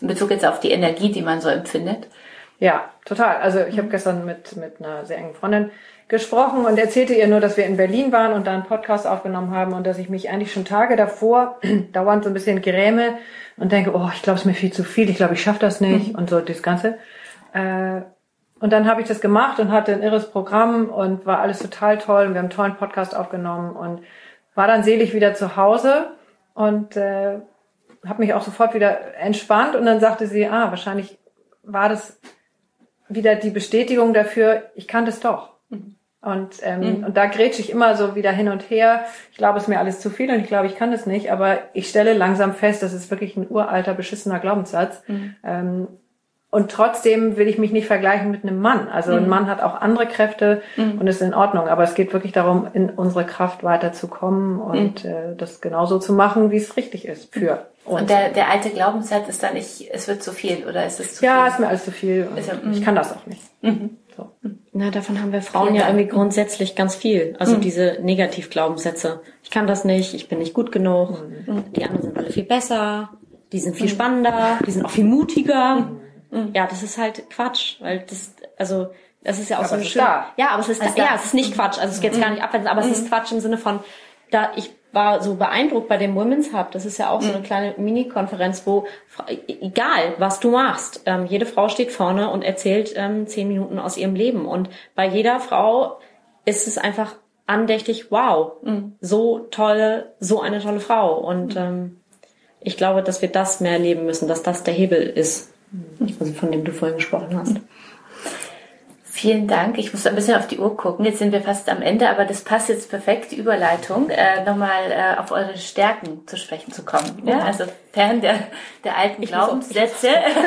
in Bezug jetzt auf die Energie, die man so empfindet. Ja, total. Also ich habe gestern mit mit einer sehr engen Freundin gesprochen und erzählte ihr nur, dass wir in Berlin waren und da einen Podcast aufgenommen haben und dass ich mich eigentlich schon Tage davor dauernd so ein bisschen gräme und denke, oh, ich glaube, es ist mir viel zu viel, ich glaube, ich schaffe das nicht mhm. und so das Ganze. Äh, und dann habe ich das gemacht und hatte ein irres Programm und war alles total toll und wir haben einen tollen Podcast aufgenommen und war dann selig wieder zu Hause und äh, habe mich auch sofort wieder entspannt und dann sagte sie, ah, wahrscheinlich war das wieder die Bestätigung dafür, ich kann das doch. Mhm. Und ähm, mhm. und da grätsche ich immer so wieder hin und her. Ich glaube, es ist mir alles zu viel und ich glaube, ich kann das nicht. Aber ich stelle langsam fest, das ist wirklich ein uralter, beschissener Glaubenssatz. Mhm. Ähm, und trotzdem will ich mich nicht vergleichen mit einem Mann. Also mhm. ein Mann hat auch andere Kräfte mhm. und ist in Ordnung. Aber es geht wirklich darum, in unsere Kraft weiterzukommen und mhm. äh, das genauso zu machen, wie es richtig ist für uns. Und der, der alte Glaubenssatz ist dann nicht, es wird zu viel oder ist es zu ja, viel? Ja, ist mir alles zu viel. Und ja, ich kann das auch nicht. Mhm. So. Na, davon haben wir Frauen ja, ja irgendwie grundsätzlich ganz viel. Also mhm. diese Negativglaubenssätze. Ich kann das nicht, ich bin nicht gut genug, mhm. die anderen sind alle viel besser, die sind viel spannender, die sind auch viel mutiger. Mhm. Ja, das ist halt Quatsch, weil das, also, das ist ja auch aber so es schön. Ist da. Ja, aber es ist, also da, da. ja, es ist nicht Quatsch. Also es geht jetzt gar nicht abwärts, aber es ist Quatsch im Sinne von, da, ich war so beeindruckt bei dem Women's Hub. Das ist ja auch so eine kleine Mini-Konferenz, wo, egal, was du machst, ähm, jede Frau steht vorne und erzählt ähm, zehn Minuten aus ihrem Leben. Und bei jeder Frau ist es einfach andächtig, wow, mhm. so tolle, so eine tolle Frau. Und ähm, ich glaube, dass wir das mehr erleben müssen, dass das der Hebel ist, also von dem du vorhin gesprochen hast. Vielen Dank. Ich muss ein bisschen auf die Uhr gucken. Jetzt sind wir fast am Ende, aber das passt jetzt perfekt, die Überleitung, äh, nochmal äh, auf eure Stärken zu sprechen zu kommen. Ja? Also fern der, der alten ich Glaubenssätze.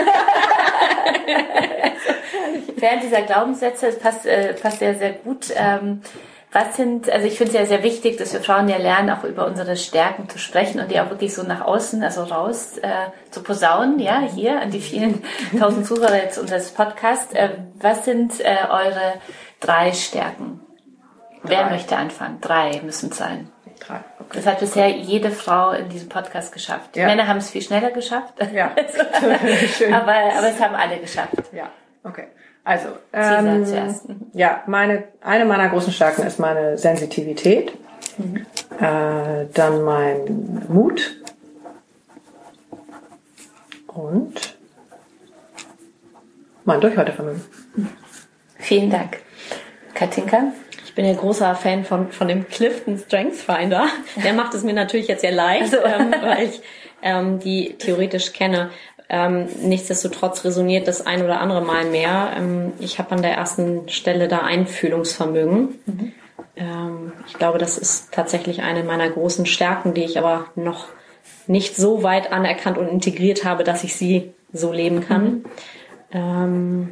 Fern dieser Glaubenssätze, es passt, äh, passt sehr, sehr gut. Ähm, Was sind, also ich finde es ja sehr wichtig, dass wir Frauen ja lernen, auch über unsere Stärken zu sprechen und die auch wirklich so nach außen, also raus äh, zu posaunen, ja, hier an die vielen tausend Zuhörer jetzt unseres Podcasts. Äh, was sind äh, eure drei Stärken? Drei. Wer möchte anfangen? Drei müssen es sein. Drei. Okay. Das hat bisher jede Frau in diesem Podcast geschafft. Die ja. Männer haben es viel schneller geschafft. Ja. also, aber, aber es haben alle geschafft. Ja, okay. Also, ähm, ja, meine, eine meiner großen Stärken ist meine Sensitivität, mhm. äh, dann mein Mut und mein Durchhaltevermögen. Vielen Dank. Katinka? Ich bin ja großer Fan von, von dem Clifton Strengths Finder. Der macht es mir natürlich jetzt sehr leicht, also. ähm, weil ich ähm, die theoretisch kenne. Ähm, nichtsdestotrotz resoniert das ein oder andere Mal mehr. Ähm, ich habe an der ersten Stelle da Einfühlungsvermögen. Mhm. Ähm, ich glaube, das ist tatsächlich eine meiner großen Stärken, die ich aber noch nicht so weit anerkannt und integriert habe, dass ich sie so leben kann. Mhm. Ähm,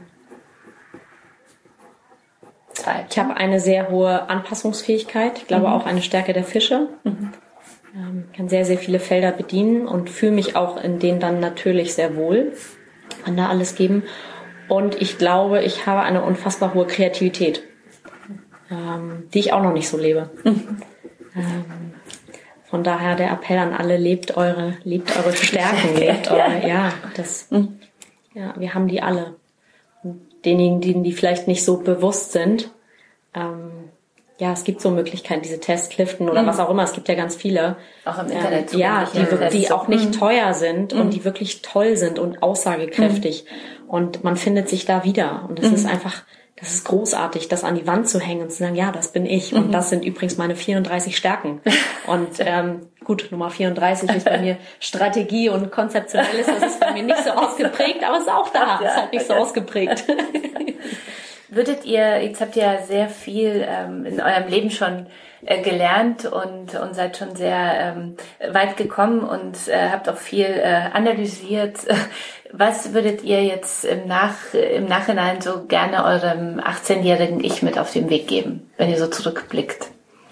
ich habe eine sehr hohe Anpassungsfähigkeit. Ich glaube mhm. auch eine Stärke der Fische. Mhm. Ich kann sehr, sehr viele Felder bedienen und fühle mich auch in denen dann natürlich sehr wohl. Kann da alles geben. Und ich glaube, ich habe eine unfassbar hohe Kreativität, ähm, die ich auch noch nicht so lebe. Mhm. Ähm, von daher der Appell an alle, lebt eure, lebt eure Stärken, lebt eure, ja, das, mhm. ja, wir haben die alle. Und denjenigen, denen die vielleicht nicht so bewusst sind, ähm, ja, es gibt so Möglichkeiten, diese Tests, Clifton oder mhm. was auch immer, es gibt ja ganz viele. Auch im Internet. Ähm, ja, die, ja. die auch nicht mhm. teuer sind mhm. und die wirklich toll sind und aussagekräftig. Mhm. Und man findet sich da wieder. Und es mhm. ist einfach, das ist großartig, das an die Wand zu hängen und zu sagen, ja, das bin ich. Mhm. Und das sind übrigens meine vierunddreißig Stärken. Und ähm, gut, Nummer vierunddreißig ist bei mir Strategie und Konzeptionelles. Das ist bei mir nicht so ausgeprägt, aber es ist auch da. Es ist halt nicht so ausgeprägt. Würdet ihr, jetzt habt ihr ja sehr viel ähm, in eurem Leben schon äh, gelernt und, und seid schon sehr ähm, weit gekommen und äh, habt auch viel äh, analysiert. Was würdet ihr jetzt im, Nach, im Nachhinein so gerne eurem achtzehnjährigen Ich mit auf den Weg geben, wenn ihr so zurückblickt?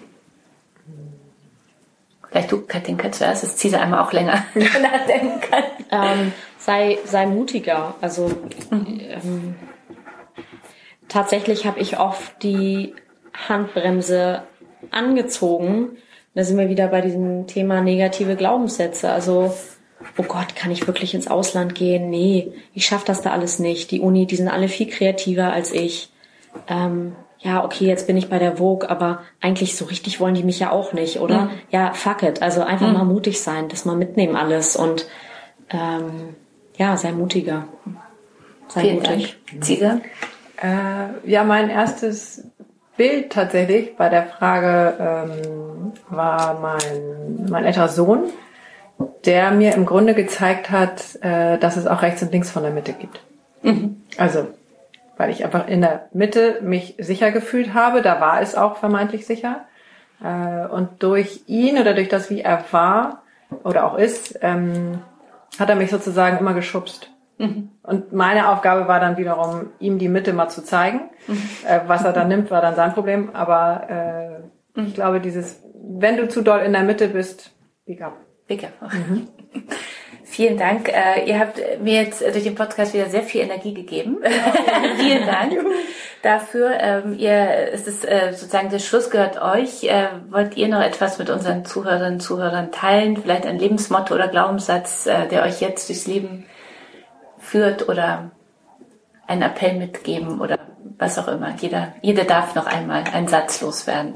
Vielleicht du, Katinka, zuerst, das Cesar einmal auch länger nachdenken kann. Ähm, sei, sei mutiger. Also mhm. ähm, tatsächlich habe ich oft die Handbremse angezogen. Da sind wir wieder bei diesem Thema negative Glaubenssätze. Also oh Gott, kann ich wirklich ins Ausland gehen? Nee, ich schaffe das da alles nicht. Die Uni, die sind alle viel kreativer als ich. Ähm, ja, okay, jetzt bin ich bei der Vogue, aber eigentlich so richtig wollen die mich ja auch nicht, oder? Mhm. Ja, fuck it. Also einfach mhm. mal mutig sein, das mal mitnehmen alles und ähm, ja, sei mutiger. Sei Vielen mutig. Dank. Zieger? Äh, ja, mein erstes Bild tatsächlich bei der Frage ähm, war mein, mein älterer Sohn, der mir im Grunde gezeigt hat, äh, dass es auch rechts und links von der Mitte gibt. Mhm. Also, weil ich einfach in der Mitte mich sicher gefühlt habe, da war es auch vermeintlich sicher. Äh, und durch ihn oder durch das, wie er war oder auch ist, ähm, hat er mich sozusagen immer geschubst. Mhm. Und meine Aufgabe war dann wiederum, ihm die Mitte mal zu zeigen. Mhm. Äh, was er dann nimmt, war dann sein Problem. Aber äh, mhm. ich glaube, dieses, wenn du zu doll in der Mitte bist, big up. Big up. Mhm. Vielen Dank. Äh, ihr habt mir jetzt durch den Podcast wieder sehr viel Energie gegeben. Vielen Dank dafür. Ähm, ihr, es ist äh, sozusagen der Schluss gehört euch. Äh, wollt ihr noch etwas mit unseren Zuhörerinnen und Zuhörern teilen? Vielleicht ein Lebensmotto oder Glaubenssatz, äh, der euch jetzt durchs Leben führt oder einen Appell mitgeben oder was auch immer. Jeder, jeder darf noch einmal einen Satz loswerden.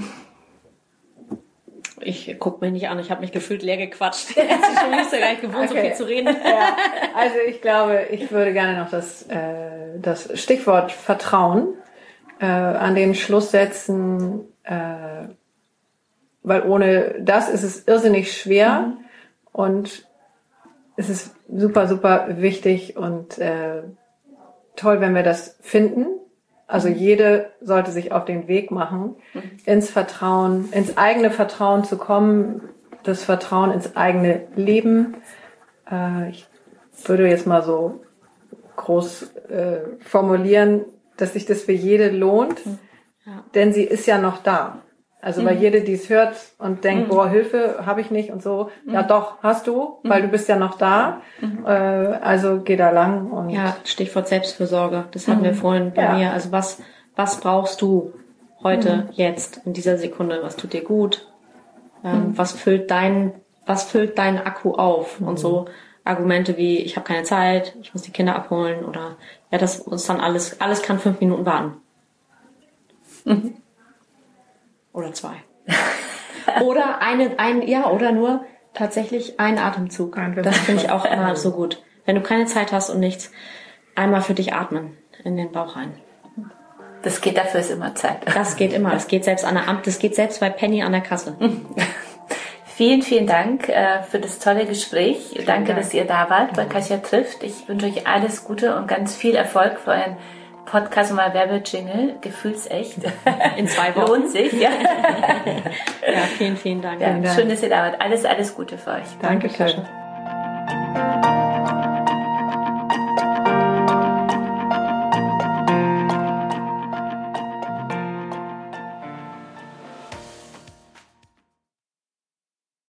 Ich guck mich nicht an, ich habe mich gefühlt leer gequatscht. Ich bin schon nicht so gar nicht gewohnt, okay. so viel zu reden. Ja, also ich glaube, ich würde gerne noch das, äh, das Stichwort Vertrauen äh, an den Schluss setzen, äh, weil ohne das ist es irrsinnig schwer mhm. und es ist super, super wichtig und äh, toll, wenn wir das finden. Also jede sollte sich auf den Weg machen, ins Vertrauen, ins eigene Vertrauen zu kommen, das Vertrauen ins eigene Leben. Äh, ich würde jetzt mal so groß äh, formulieren, dass sich das für jede lohnt, ja. denn sie ist ja noch da. Also mhm. weil jede, die es hört und denkt, mhm. boah, Hilfe habe ich nicht und so, mhm. ja doch, hast du, weil du bist ja noch da. Mhm. Äh, also geh da lang. Und ja, Stichwort Selbstfürsorge, das hatten mhm. wir vorhin bei ja. mir. Also was was brauchst du heute, mhm. jetzt, in dieser Sekunde? Was tut dir gut? Ähm, mhm. Was füllt dein was füllt deinen Akku auf? Mhm. Und so Argumente wie, ich habe keine Zeit, ich muss die Kinder abholen oder ja, das uns dann alles, alles kann fünf Minuten warten. Mhm. Oder zwei. Oder eine, ein, ja, oder nur tatsächlich ein Atemzug. Das finde ich auch immer so gut. Wenn du keine Zeit hast und nichts, einmal für dich atmen, in den Bauch rein. Das geht, dafür ist immer Zeit. Das geht immer. Das geht selbst an der Amt, das geht selbst bei Penny an der Kasse. Vielen, vielen Dank äh, für das tolle Gespräch. Vielen Danke, Dank. Dass ihr da wart bei Kasia trifft. Ich wünsche euch alles Gute und ganz viel Erfolg für euren Podcast und mal Werbejingle, gefühlsecht. In zwei Wochen. Lohnt sich, ja. Ja, vielen, vielen Dank. Ja, schön, dass ihr da wart. Alles, alles Gute für euch. Dankeschön.